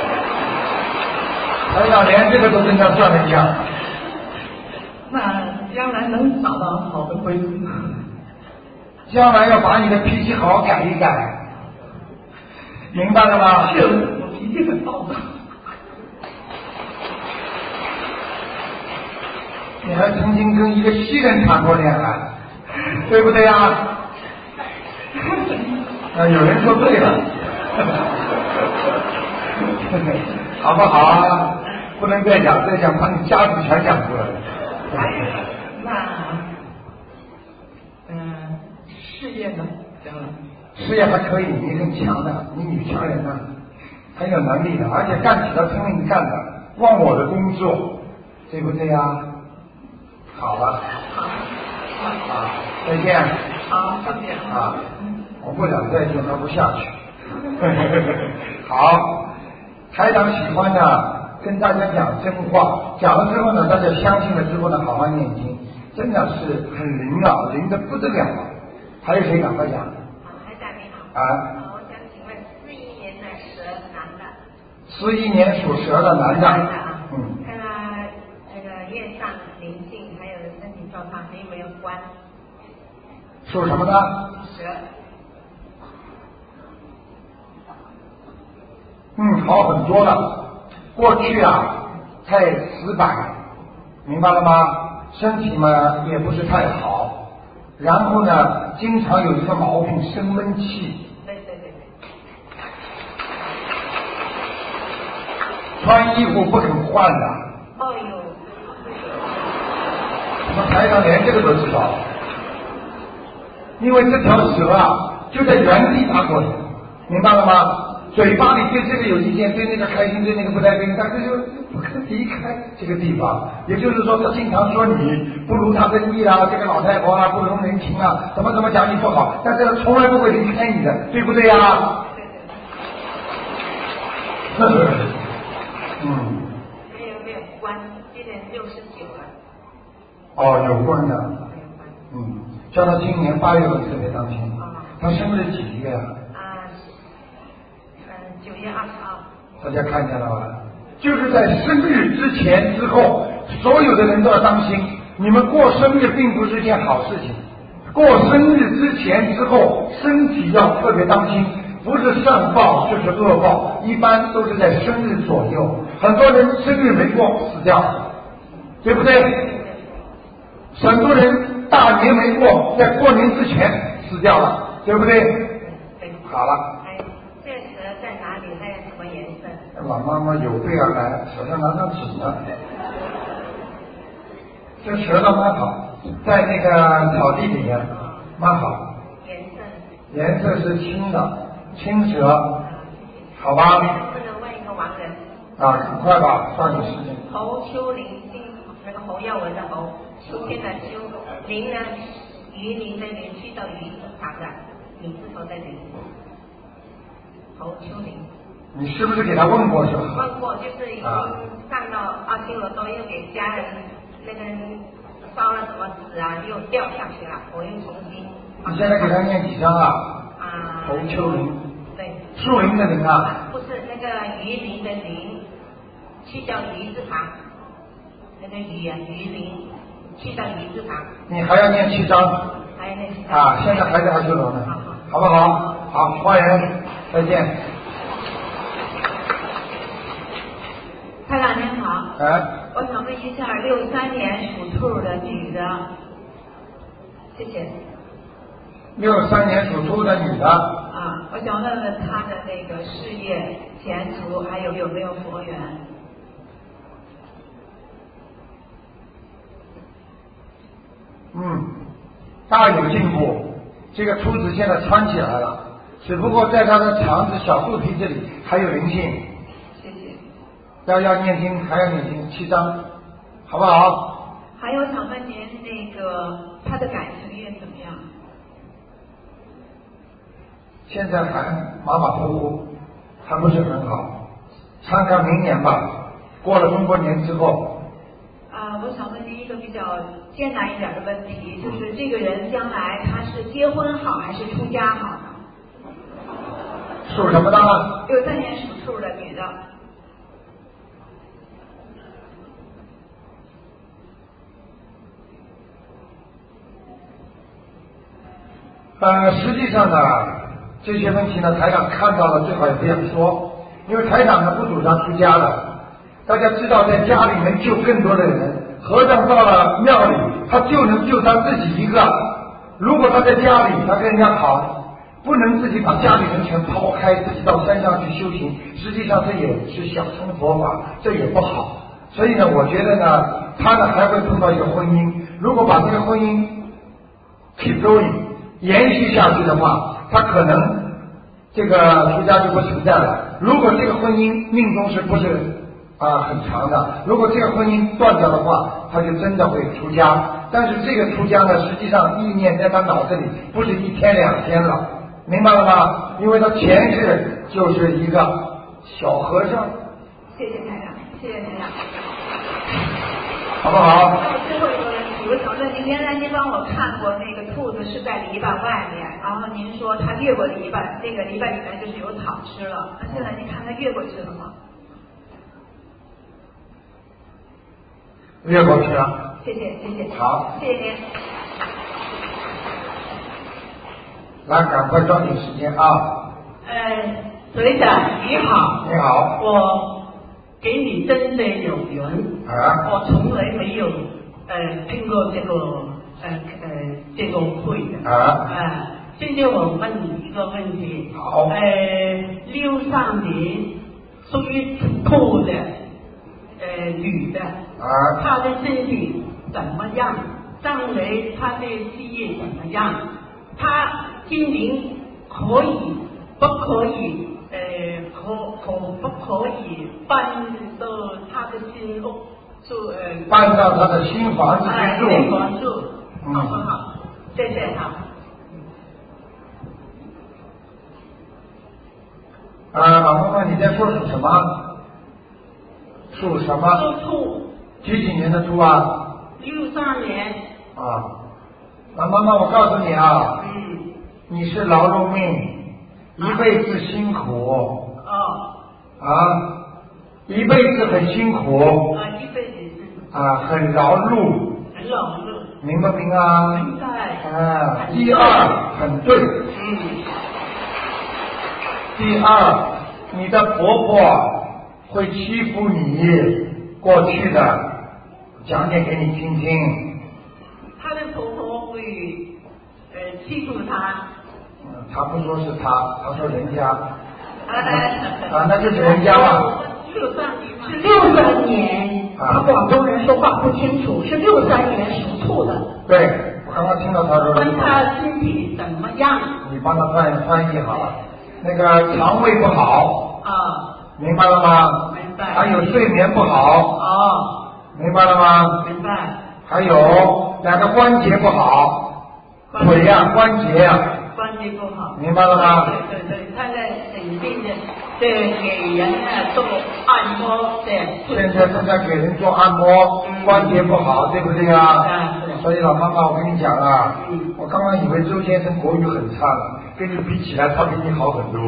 台长连这个都跟他算了一下。 那将来能找到好的婚姻吗？ 将来要把你的脾气好好改一改，明白了吗？ 是，我脾气很暴躁。 你还曾经跟一个西人谈过恋爱，对不对呀？啊，有人说对了，好不好啊？不能再讲，再讲把你家族全讲出来了。 那，嗯、呃，事业呢？将来事业还可以，你很强的，你女强人呢，很有能力的，而且干起来拼命干的，忘我的工作，对不对呀？好了，啊，再见。 好，再见。 啊，我不想再见，他不下去。好，台长喜欢呢，跟大家讲真话，讲了之后呢，大家相信了之后呢，好好念经，真的是很灵啊，灵的不得了啊。还有谁赶快讲？ 台长你好。 啊。 我想请问，四一年的蛇男的。 四一年属蛇的男的。嗯。 看他那个业障、灵性，还有身体状况，还有没有关？ 属什么的？ 蛇。 嗯，好很多了。过去啊，太死板，明白了吗？身体嘛也不是太好，然后呢，经常有一个毛病，生闷气。 对对对对。 穿衣服不肯换的。 哦呦。 我们台上连这个都知道，因为这条蛇啊就在原地打滚，明白了吗？嘴巴里对这个有意见，对那个开心，对那个不开心，但是就不肯离开这个地方。也就是说，他经常说你不如他的意啦，这个老太婆啊，不通人情啊，怎么怎么讲你不好，但是从来不会离开你的，对不对呀、啊？ 对对。 嗯。 没有没有关，今年六十九了。 哦，有关的。嗯，叫他今年八月份特别当心。 哦。 他生日几月啊？ 九月二十二， 大家看见了吧？就是在生日之前之后，所有的人都要当心。你们过生日并不是一件好事情，过生日之前之后，身体要特别当心，不是善报就是恶报，一般都是在生日左右。很多人生日没过死掉，对不对？很多人大年没过，在过年之前死掉了，对不对？ 对。 好了。老妈妈有备而来，手上拿张纸呢。这蛇倒蛮好，在那个草地里面，蛮好。 颜色？ 颜色是青的，青蛇，好吧？ 不能问一个亡人。 啊，赶快吧，抓紧时间。 侯秋林，姓那个侯耀文的侯，秋天的秋，林呢，鱼鳞的鳞，去到鱼字旁的，米字头的林。侯秋林。 你是不是给他问过是吧？ 问过，就是已经上到阿修罗道，又给家人那个烧了什么纸啊，又掉下去了，我又重新。 你现在给他念几张啊？ 啊。 侯秋林。 对。 树林的林啊？ 不是那个鱼鳞的鳞，去掉鱼字旁，那个鱼啊鱼鳞，去掉鱼字旁。 你还要念七张。 还要念七张。 啊，现在还在阿修罗呢，好不好？好，欢迎，再见。 台长您好， 哎， 我想问一下，六三年属兔的女的，谢谢。 六三年属兔的女的。 啊，我想问问她的那个事业前途，还有有没有佛缘？ 大有进步。这个秃子现在穿起来了，只不过在他的肠子小肚皮这里还有灵性。 谢谢。 要要念经，还要念经七章，好不好？ 还有想问您那个他的感情运怎么样？ 现在还马马虎虎，还不是很好，看看明年吧。过了中国年之后。 啊，我想问您一个比较艰难一点的问题，就是这个人将来他是结婚好还是出家好呢？ 属什么的？ 六三年属兔的女的。 呃，实际上呢，这些问题呢，台长看到了最好也不要说，因为台长呢不主张出家的。大家知道，在家里能救更多的人，和尚到了庙里，他就能救他自己一个。如果他在家里，他跟人家好，不能自己把家里人全抛开，自己到山上去修行，实际上这也是小乘佛法，这也不好。所以呢，我觉得呢，他呢还会碰到一个婚姻，如果把这个婚姻 keep going 延续下去的话，他可能这个出家就不存在了。如果这个婚姻命中是不是啊很长的，如果这个婚姻断掉的话，他就真的会出家。但是这个出家呢，实际上意念在他脑子里不是一天两天了，明白了吗？因为他前世就是一个小和尚。 谢谢台长，谢谢台长。 好不好？ 还有最后一个问题，我想问您，原来您帮我看过那个兔子是在篱笆外面，然后您说它越过篱笆，那个篱笆里面就是有草吃了，那现在您看它越过去了吗？ 越过去了。 谢谢谢谢。 好， 谢谢您。 来，赶快抓紧时间啊！ 呃，队长你好。 你好。 我给你真的有缘。 啊。 我从来没有呃听过这个呃呃这个会的。 啊。 呃，现在我问你一个问题。 好。 呃，六三年属于兔的呃女的。 啊。 她的身体怎么样？将来她的事业怎么样？她今年可以不可以？呃，可可不可以搬到他的新屋住？呃， 搬到他的新房子去住。 新房住， 嗯、 好不好？谢谢哈。 啊，老妈妈，你在说属什么？属什么？ 属兔。 几几年的猪啊？ 六三年。 啊，老妈妈，我告诉你啊， 嗯， 你是劳碌命。一辈子辛苦哦啊，一辈子很辛苦啊，一辈子啊，很劳碌， 很劳碌， 明不明啊？ 明白。 啊，第二很对， 嗯。 第二，你的婆婆会欺负你，过去的，讲点给你听听。 她的婆婆会呃欺负她。 他不说是他，他说人家，啊， 啊那就是人家嘛。 六三年嘛。 是六三年，他广东人说话不清楚，是六三年属兔的。 对，我刚刚听到他说。 问他身体怎么样？ 你帮他翻翻译好了，那个肠胃不好。 啊。 明白了吗？ 明白。 还有睡眠不好。 哦。 明白了吗？ 明白。 还有两个关节不好，腿呀、啊、关节呀、啊。 关节不好， 明白了吗？ 对对对，他在整天的在给人啊做按摩，对。 现在正在给人做按摩，嗯、关节不好，对不对啊？ 啊，对。 所以老妈妈，我跟你讲啊， 嗯、 我刚刚以为周先生国语很差了，跟你比起来，他比你好很多。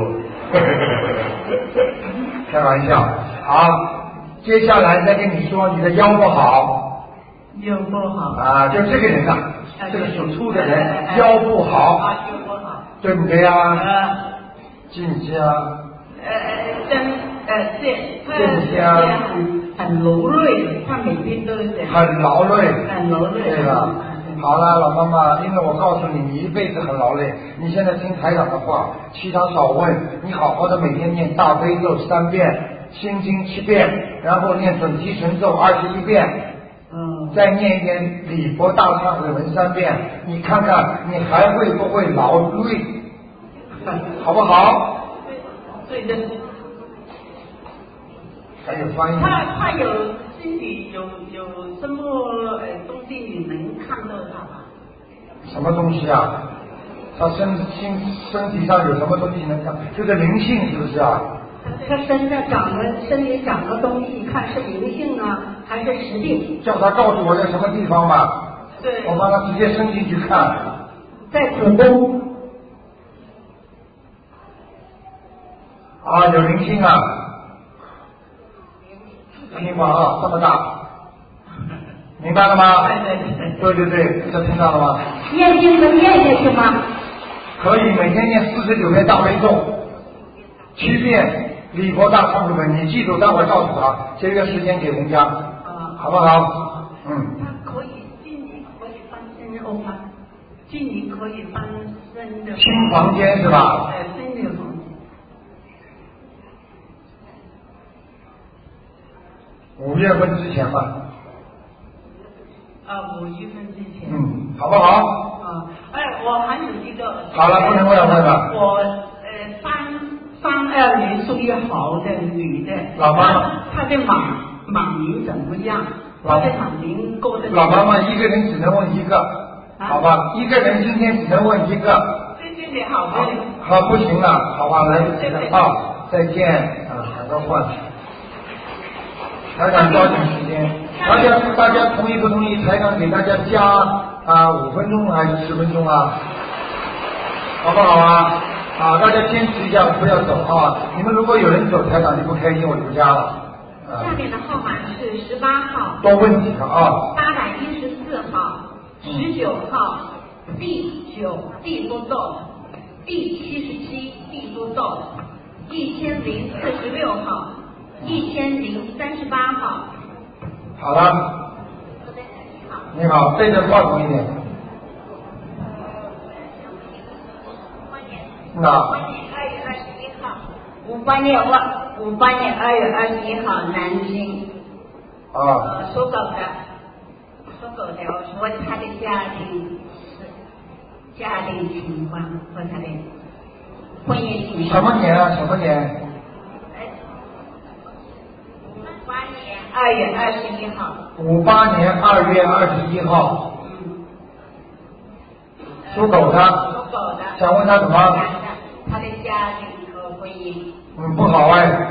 开玩笑，好，接下来再跟你说，你的腰不好。 腰不好。 啊，就这个人呐、啊。这个属兔的人腰不好， 啊，腰不好， 对不对呀？ 啊， 记不记啊？ 呃呃，真呃是，他很很劳累，他每天都是很劳累， 很劳累， 对吧？好了，老妈妈，因为我告诉你，你一辈子很劳累，你现在听台长的话，其他少问，你好好的每天念大悲咒三遍，心经七遍，然后念准提神咒二十一遍。 嗯， 再念一遍礼佛大忏悔文三遍，你看看你还会不会劳累，好不好？ 对的。 还有翻译。 他他有心里有有什么呃东西你能看到他吧？ 什么东西啊？他身心身体上有什么东西能看？就是灵性是不是啊？ 他身上长了身体长了东西，看是灵性呢还是实病？ 叫他告诉我在什么地方吧， 对， 我帮他直接伸进去看。 在子宫。 啊，有灵性啊！听话啊，这么大，明白了吗？ 对对对对对，这听到了吗？ 念经能念下去吗？ 可以，每天念四十九遍大悲咒，七遍礼佛大忏悔文，你记住，待会儿告诉他，节约时间给人家，好不好？嗯。 他可以进你可以翻身后吗？进你可以翻身的。 新房间是吧？ 呃，新的房间。 五月份之前吧。 啊，五月份之前。 嗯，好不好？ 啊，哎，我还有一个。 好了，不能问了，问了。 我呃三三二年属于猴的女的。 老妈妈。 她的马马名怎么样？她的马名过得。 老妈妈一个人只能问一个，啊、好吧？一个人今天只能问一个。 谢谢你好。 好，好，不行了，好吧，来不及了啊，再见啊，赶快换。台长抓紧时间，大家大家同意不同意？台长给大家加啊五分钟还是十分钟啊？好不好啊？啊，大家坚持一下，不要走啊！你们如果有人走，台长就不开心，我就不加了。 啊、下面的号码是十八号。 多问几个啊？ 八百一十四号，十九号 D 九 D 不动 ，D 七十七 D 不动，一千零四十六号。一千零三十八号。 好了。你好，背着话筒一点。那。 二月二十一号，五八年我五八年二月二十一号，南京。 啊。 呃，属狗的，属狗的，我问他的家庭家庭情况和他的婚姻情况。 什么年啊？什么年？ 五八年二月二十一号。 五八年二月二十一号。 嗯。 属狗的。 属狗的。 想问他什么？ 他的家庭和婚姻。 嗯，不好哎。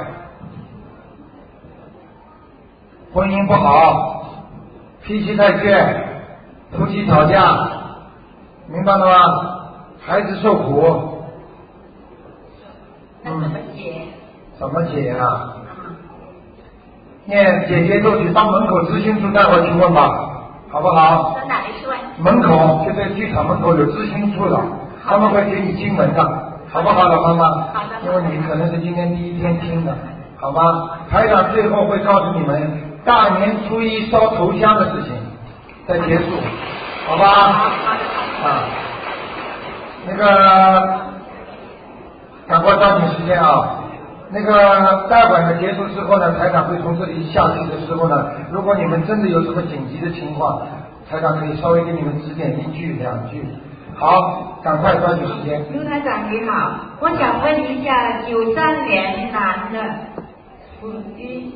婚姻不好，脾气太倔，夫妻吵架，明白了吗？孩子受苦。 那怎么解？ 怎么解啊？念姐姐咒去到门口咨询处，待会儿去问吧，好不好？ 到哪里去问？ 门口就在剧场门口有咨询处的，他们会给你经文的，好不好，老妈妈？ 好的。 因为你可能是今天第一天听的，好吗？台长最后会告诉你们大年初一烧头香的事情，再结束，好吧？啊，那个赶快抓紧时间啊！那个待会儿呢结束之后呢，台长会从这里下去的时候呢，如果你们真的有什么紧急的情况，台长可以稍微给你们指点一句两句。好，赶快抓紧时间。 刘台长你好，我想问一下，九三年男的，属鸡。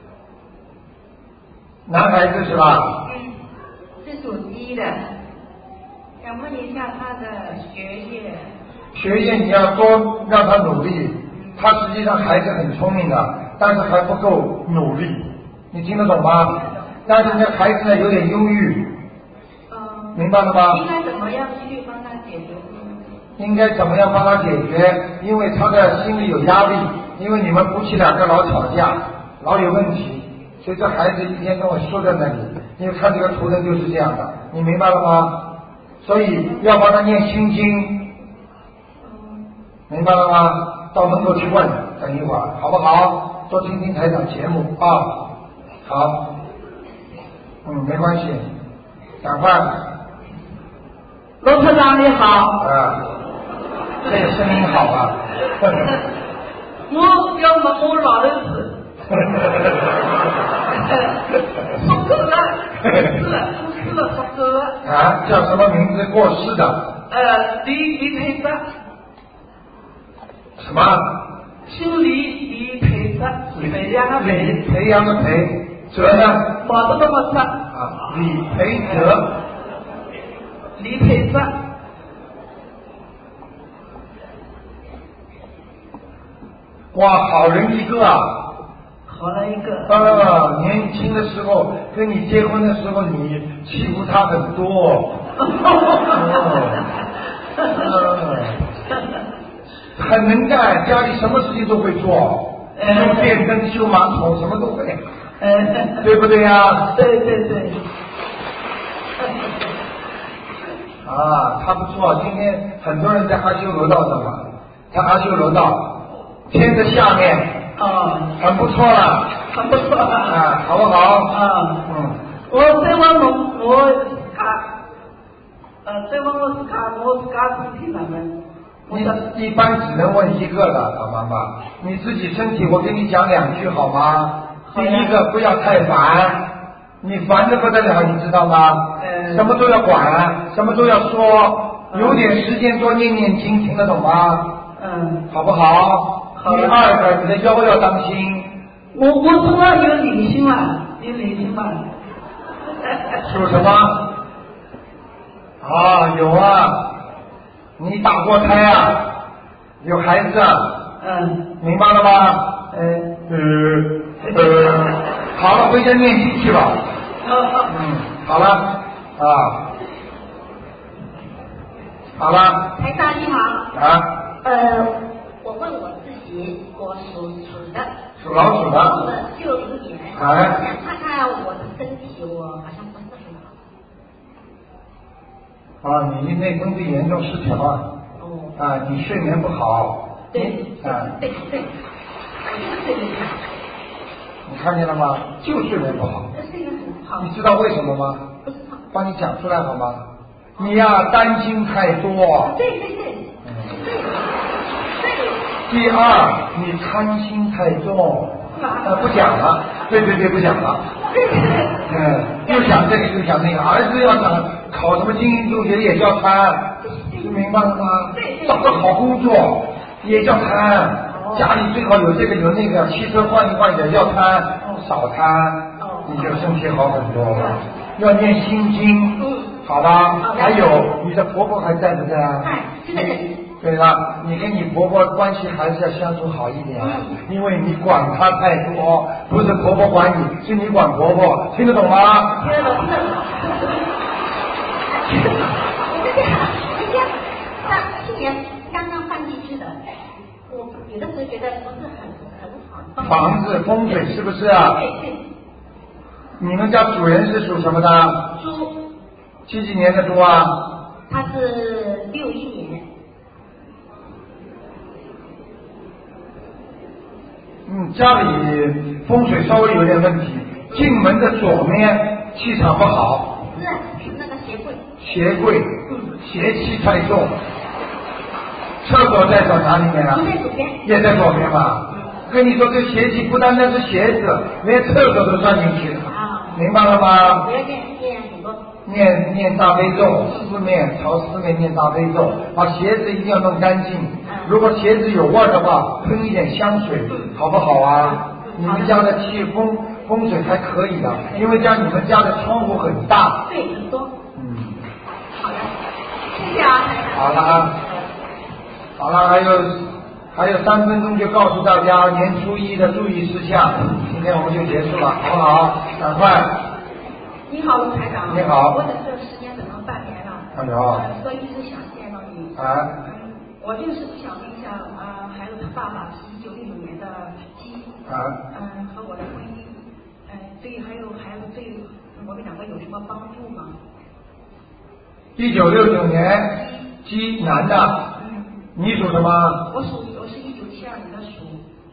男孩子是吧？ 嗯，是属鸡的，想问一下他的学业。 学业你要多让他努力。他实际上孩子很聪明的，但是还不够努力，你听得懂吗？但是这孩子呢有点忧郁， 嗯， 明白了吗？ 应该怎么样去帮他解决？ 应该怎么样帮他解决？因为他的心里有压力，因为你们夫妻两个老吵架，老有问题，所以这孩子一天跟我说在那里，因为看这个图腾就是这样的，你明白了吗？所以要帮他念心经，明白了吗？到门口去问，等一会儿好不好？多听听台长节目啊。好，嗯，没关系，赶快。 罗科长你好。 啊，这个声音好啊。 我要问我老儿子，送过来是的，出事了，他哥。 啊，叫什么名字？过世的。 呃，李李培泽。 什么？ 姓李，李培泽，培养的培。 培养的培，泽呢？ 毛泽东的泽。 啊，李培泽。 李培泽。 哇，好人一个啊！ 好人一个。 啊，年轻的时候跟你结婚的时候，你欺负他很多。哦，很能干，家里什么事情都会做，修电灯、修马桶，什么都会，对不对呀？ 对对对。 啊，他不错，今天很多人在阿修罗道上嘛，在阿修罗道，天的下面。 哦， 很不错了， 很不错啊，好不好？ 啊， 嗯。 我再问我我他，呃，再问我是他，我是他身体哪能？ 你一般只能问一个的，老妈妈，你自己身体，我跟你讲两句好吗？第一个，不要太烦，你烦得不得了，你知道吗？ 嗯。 什么都要管，什么都要说，有点时间多念念经，听得懂吗？ 嗯。 好不好？第二个，你的腰要当心。 我我身上有灵性嘛，有灵性嘛。 属什么？啊，有啊，你打过胎啊，有孩子啊。 嗯。 明白了吗？ 嗯。 呃呃，好了，回家念经去吧。嗯，好了啊，好了。 台长你好。 啊。 呃，我问我自己，我属鼠的。 属老鼠的。 我的六零年。 哎。 我想看看我的身体，我好像不是很好。 啊，你内分泌严重失调啊。 哦。 啊，你睡眠不好。 对。 啊。 对对。我就是睡眠不好。 你看见了吗？就睡眠不好。 睡眠很好。 你知道为什么吗？ 不知道。 帮你讲出来好吗？你呀、担心太多。 对对对。 嗯。 对。对。 第二，你贪心太重。呃，不讲了。对对对，不讲了。嗯，又想这个又想那个，儿子要想考什么精英中学也叫贪，明白了吗？找个好工作也叫贪，家里最好有这个有那个，汽车换一换也叫贪，少贪，你就身体好很多了。要念心经，好吧？还有你的婆婆还在不在啊？ 在。 对了，你跟你婆婆关系还是要相处好一点，因为你管她太多，不是婆婆管你，是你管婆婆，听得懂吗？ 听得懂，听得懂。我是这样，是这样。像去年刚刚换地区的，我有的时候觉得不是很很好。 房子风水是不是啊？ 对对。 你们家主人是属什么的？ 猪。 几几年的猪啊？ 他是六一年。 嗯，家里风水稍微有点问题，进门的左面气场不好。 是啊，是那个鞋柜。 鞋柜，嗯，邪气太重。厕所在左哪里面啊？ 在左边。 也在左边嘛。嗯。跟你说，这邪气不单单是鞋子，连厕所都算进去。啊。明白了吗？ 我要念念很多。 念念大悲咒，四面朝四面念大悲咒，把鞋子一定要弄干净。如果鞋子有味儿的话，喷一点香水，好不好啊？你们家的气风风水还可以的，因为家你们家的窗户很大。 对，很多。 嗯。 好的，谢谢啊。 好了啊，好了，还有还有三分钟就告诉大家年初一的注意事项，今天我们就结束了，好不好？赶快。 你好，卢台长。 你好。 我等这时间等了半年了。 哎呦。 所以一直想见到你。 啊。 嗯，我就是想问一下啊，还有他爸爸是一九六九年的鸡。 啊。 嗯，和我的婚姻，嗯，对，还有孩子对我们两个有什么帮助吗？ 一九六九年鸡男的。 嗯。 你属什么？ 我属我是一九七二年的鼠。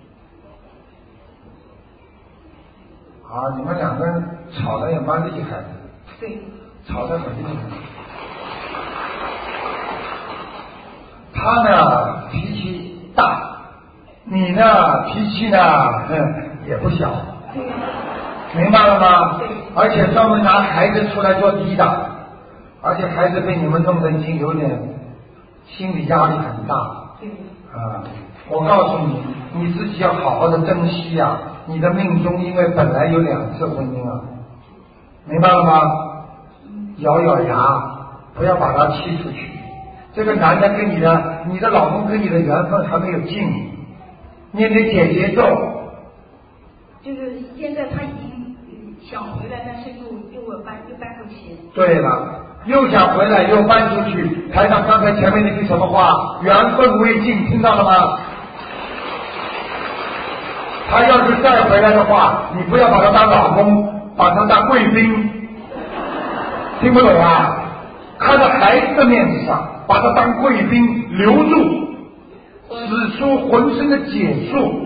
啊，你们两个人吵得也蛮厉害的。 对。 吵得很厉害。他呢脾气大，你呢脾气呢，哼，也不小。 对。 明白了吗？ 对。 而且专门拿孩子出来做抵挡，而且孩子被你们弄得已经有点心理压力很大。 对。 啊，我告诉你，你自己要好好的珍惜呀、啊！你的命中因为本来有两次婚姻啊，明白了吗？咬咬牙，不要把他气出去。这个男的跟你的，你的老公跟你的缘分还没有尽，念念姐姐咒。 就是现在他已经想回来，但是又又搬又搬不起。 对了，又想回来又搬出去。台长刚才前面那句什么话？缘分未尽，听到了吗？他要是再回来的话，你不要把他当老公，把他当贵宾。听不懂啊？看在孩子的面子上，把他当贵宾留住，使出浑身的解数。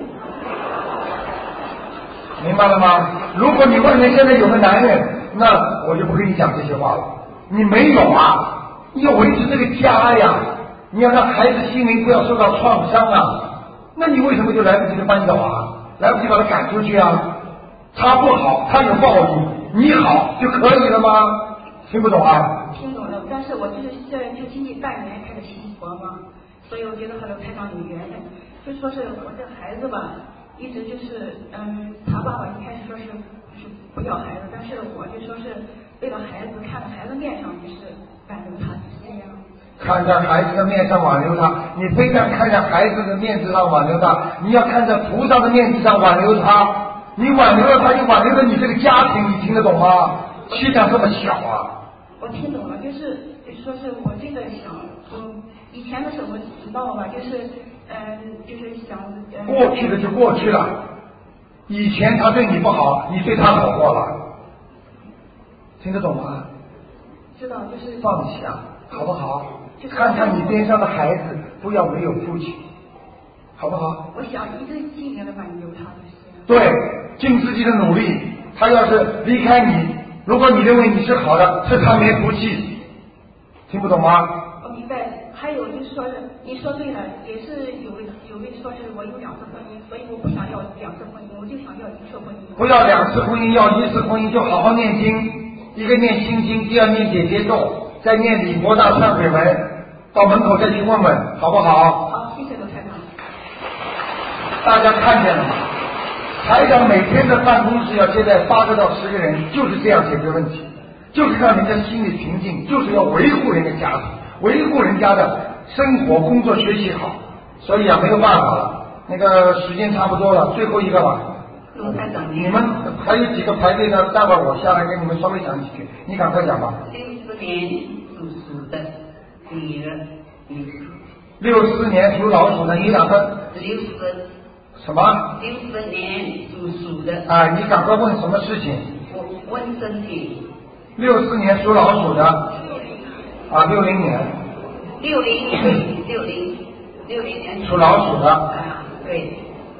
明白了吗？如果你外面现在有个男人，那我就不跟你讲这些话了。你没有啊，你要维持这个家呀，你要让孩子心灵不要受到创伤啊。那你为什么就来不及的搬走啊？来不及把他赶出去啊？他不好，他有报应，你好就可以了吗？听不懂啊？ 听懂了，但是我就是这就经历半年开始信佛嘛，所以我觉得和台长有缘分。就说是我这孩子吧，一直就是嗯，他爸爸一开始说是就是不要孩子，但是我就说是为了孩子，看着孩子面上就是挽留他，就是这样。 看在孩子的面上挽留他，你非但看在孩子的面子上挽留他，你要看在菩萨的面子上挽留他。你挽留了他，就挽留了你这个家庭，你听得懂吗？气量这么小啊！ 我听懂了，就是就说是我这个想，嗯，以前的时候知道吧，就是嗯，就是想、嗯、 过去的就过去了。以前他对你不好，你对他好过了，听得懂吗？ 知道，就是放下，好不好？看看你边上的孩子，不要没有父亲，好不好？ 我想一直尽量的挽留他，就是。 对，尽自己的努力。他要是离开你，如果你认为你是好的，是他没福气，听不懂吗？ 我明白。还有就是说是你说对了，也是有有位说是我有两次婚姻，所以我不想要两次婚姻，我就想要一次婚姻。 不要两次婚姻，要一次婚姻就好好念经，一个念心经，第二念解结咒，再念礼佛大忏悔文，到门口再去问问，好不好？ 好，谢谢罗台长。 大家看见了吗？台长每天的办公室要接待八个到十个人，就是这样解决问题，就是让人家心里平静，就是要维护人家家庭，维护人家的生活、工作、学习好。所以啊，没有办法了。那个时间差不多了，最后一个吧。 卢台长， 你们还有几个排队的，待会儿我下来给你们稍微讲几句，你赶快讲吧。 六四年属鼠的女的，女。 六四年属老鼠的，你两个。 六四。 什么？ 六四年属鼠的。 啊，你赶快问什么事情？ 我问身体。 六四年属老鼠的。啊，六零年。 六零年，六零，六零年属老鼠的。 啊，对。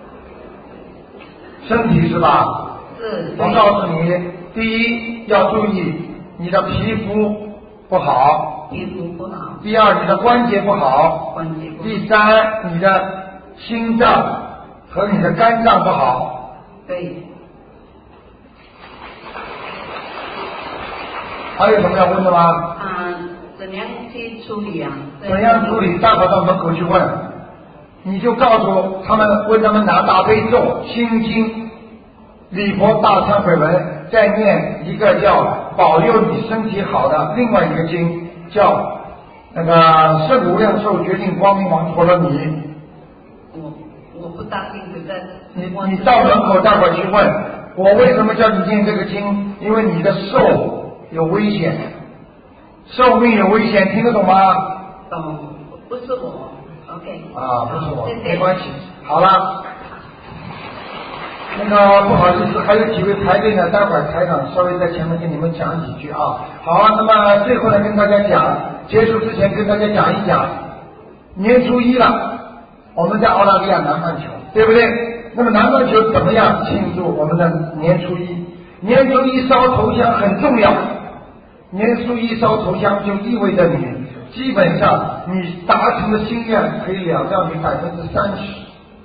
身体是吧？ 是。 我告诉你，第一要注意你的皮肤不好。 皮肤不好。 第二，你的关节不好。 关节不好。 第三，你的心脏和你的肝脏不好。 对。 还有什么要问的吗？ 啊，怎样去处理啊？ 怎样处理？待会到门口去问，你就告诉他们，问他们拿大悲咒、心经、礼佛大忏悔文，再念一个叫保佑你身体好的，另外一个经叫那个圣无量寿决定光明王陀罗尼。 我我不大清楚的。 你你到门口待会儿去问，我为什么叫你念这个经？因为你的寿有危险，寿命有危险，听得懂吗？ 懂，不是我 ，OK。 啊，不是我， 谢谢没关系。好了，那个不好意思，还有几位排队呢，待会儿台长稍微在前面跟你们讲几句啊。好，那么最后呢，跟大家讲，结束之前跟大家讲一讲，年初一了，我们在澳大利亚南半球，对不对？那么南半球怎么样庆祝我们的年初一？年初一烧头香很重要。年初一烧头香就意味着你基本上你达成的心愿可以了掉你百分之三十。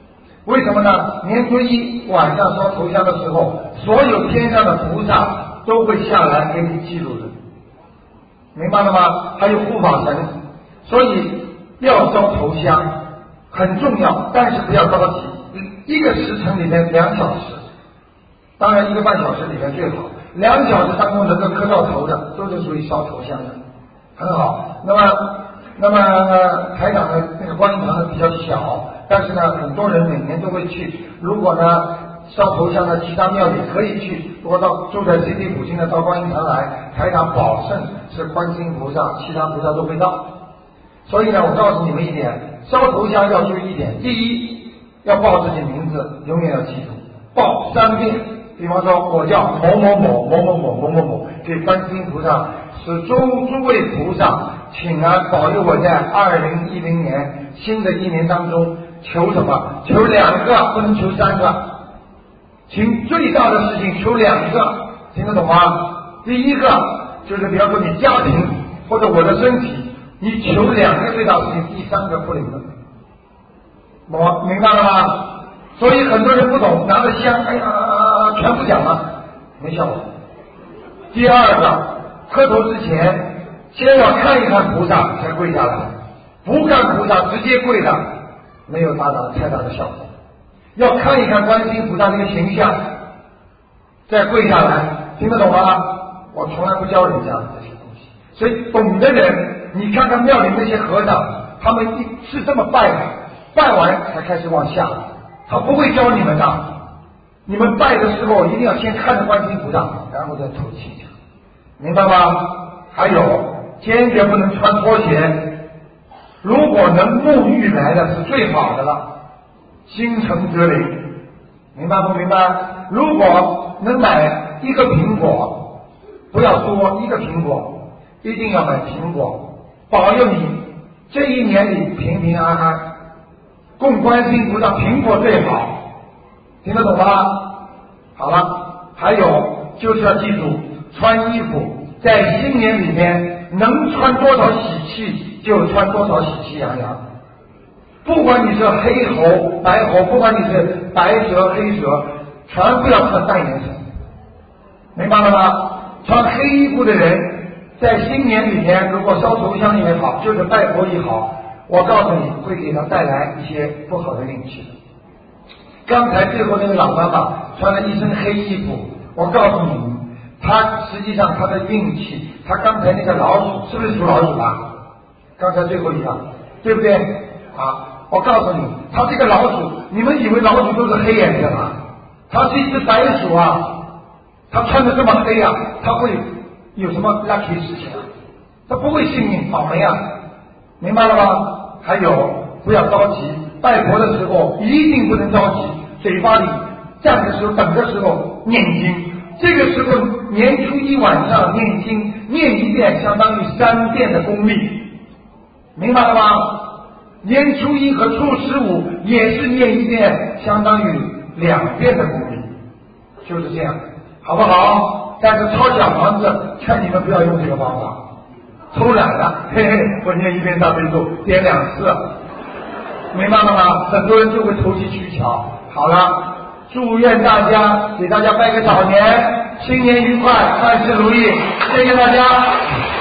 为什么呢？年初一晚上烧头香的时候，所有天上的菩萨都会下来给你记录的，明白了吗？还有护法神，所以要烧头香很重要，但是不要着急，一个时辰里面两小时，当然一个半小时里面最好，两小时当中能够磕到头的都是属于烧头香的，很好。那么那么、呃、台长的那个观音堂呢比较小，但是呢很多人每年都会去，如果呢烧头香的其他庙也可以去，如果到住在 C D 附近的到观音堂来，台长保证是观世音菩萨其他菩萨都会到。所以呢我告诉你们一点，烧头香要注意一点，第一要报自己名字，永远要记住，报三遍，比方说我叫某某某某某某某某某，给观世音菩萨，使诸诸位菩萨请安保佑我在二零一零年新的一年当中求什么？求两个，不能求三个，请最大的事情求两个，听得懂吗？第一个就是比方说你家庭或者我的身体，你求两个最大的事情，第三个不灵的，我明白了吗？所以很多人不懂，拿着香，哎呀，全部讲了，没效果。第二个，磕头之前先要看一看菩萨才跪下来，不看菩萨直接跪的没有达到太大的效果，要看一看观世音菩萨那个形象再跪下来，听得懂吗？我从来不教人家这些东西，所以懂的人你看看庙里那些和尚，他们一是这么拜的，拜完才开始往下，他不会教你们的，你们拜的时候一定要先看着观世音菩萨，然后再吐气，明白吗？还有坚决不能穿拖鞋，如果能沐浴来的是最好的了，心诚则灵，明白不明白？如果能买一个苹果，不要多，一个苹果，一定要买苹果，保佑你这一年里平平安安，供观世音菩萨苹果最好，听得懂吗？好了，还有就是要记住，穿衣服在新年里面能穿多少喜气就穿多少喜气洋洋，不管你是黑猴白猴，不管你是白蛇黑蛇，全部要穿淡颜色，明白了吗？穿黑衣服的人在新年里面如果烧头香也好，就是拜佛也好，我告诉你会给他带来一些不好的运气。刚才最后那个老妈妈穿了一身黑衣服，我告诉你，她实际上她的运气，她刚才那个老鼠是不是属老鼠啊？刚才最后一个对不对啊？我告诉你，她这个老鼠，你们以为老鼠都是黑颜色吗？它是一只白鼠啊，它穿的这么黑啊，它会有什么 lucky 事情啊？它不会幸运倒霉啊，明白了吗？还有不要着急，拜佛的时候一定不能着急，嘴巴里站的时候等的时候念经，这个时候年初一晚上念经，念一遍相当于三遍的功力，明白了吗？年初一和初十五也是念一遍相当于两遍的功力，就是这样，好不好？但是抄小房子劝你们不要用这个方法，偷懒了，嘿嘿，我念一遍大悲咒点两次，明白了吗？很多人就会投机取巧。好了，祝愿大家给大家拜个早年，新年愉快，万事如意，谢谢大家。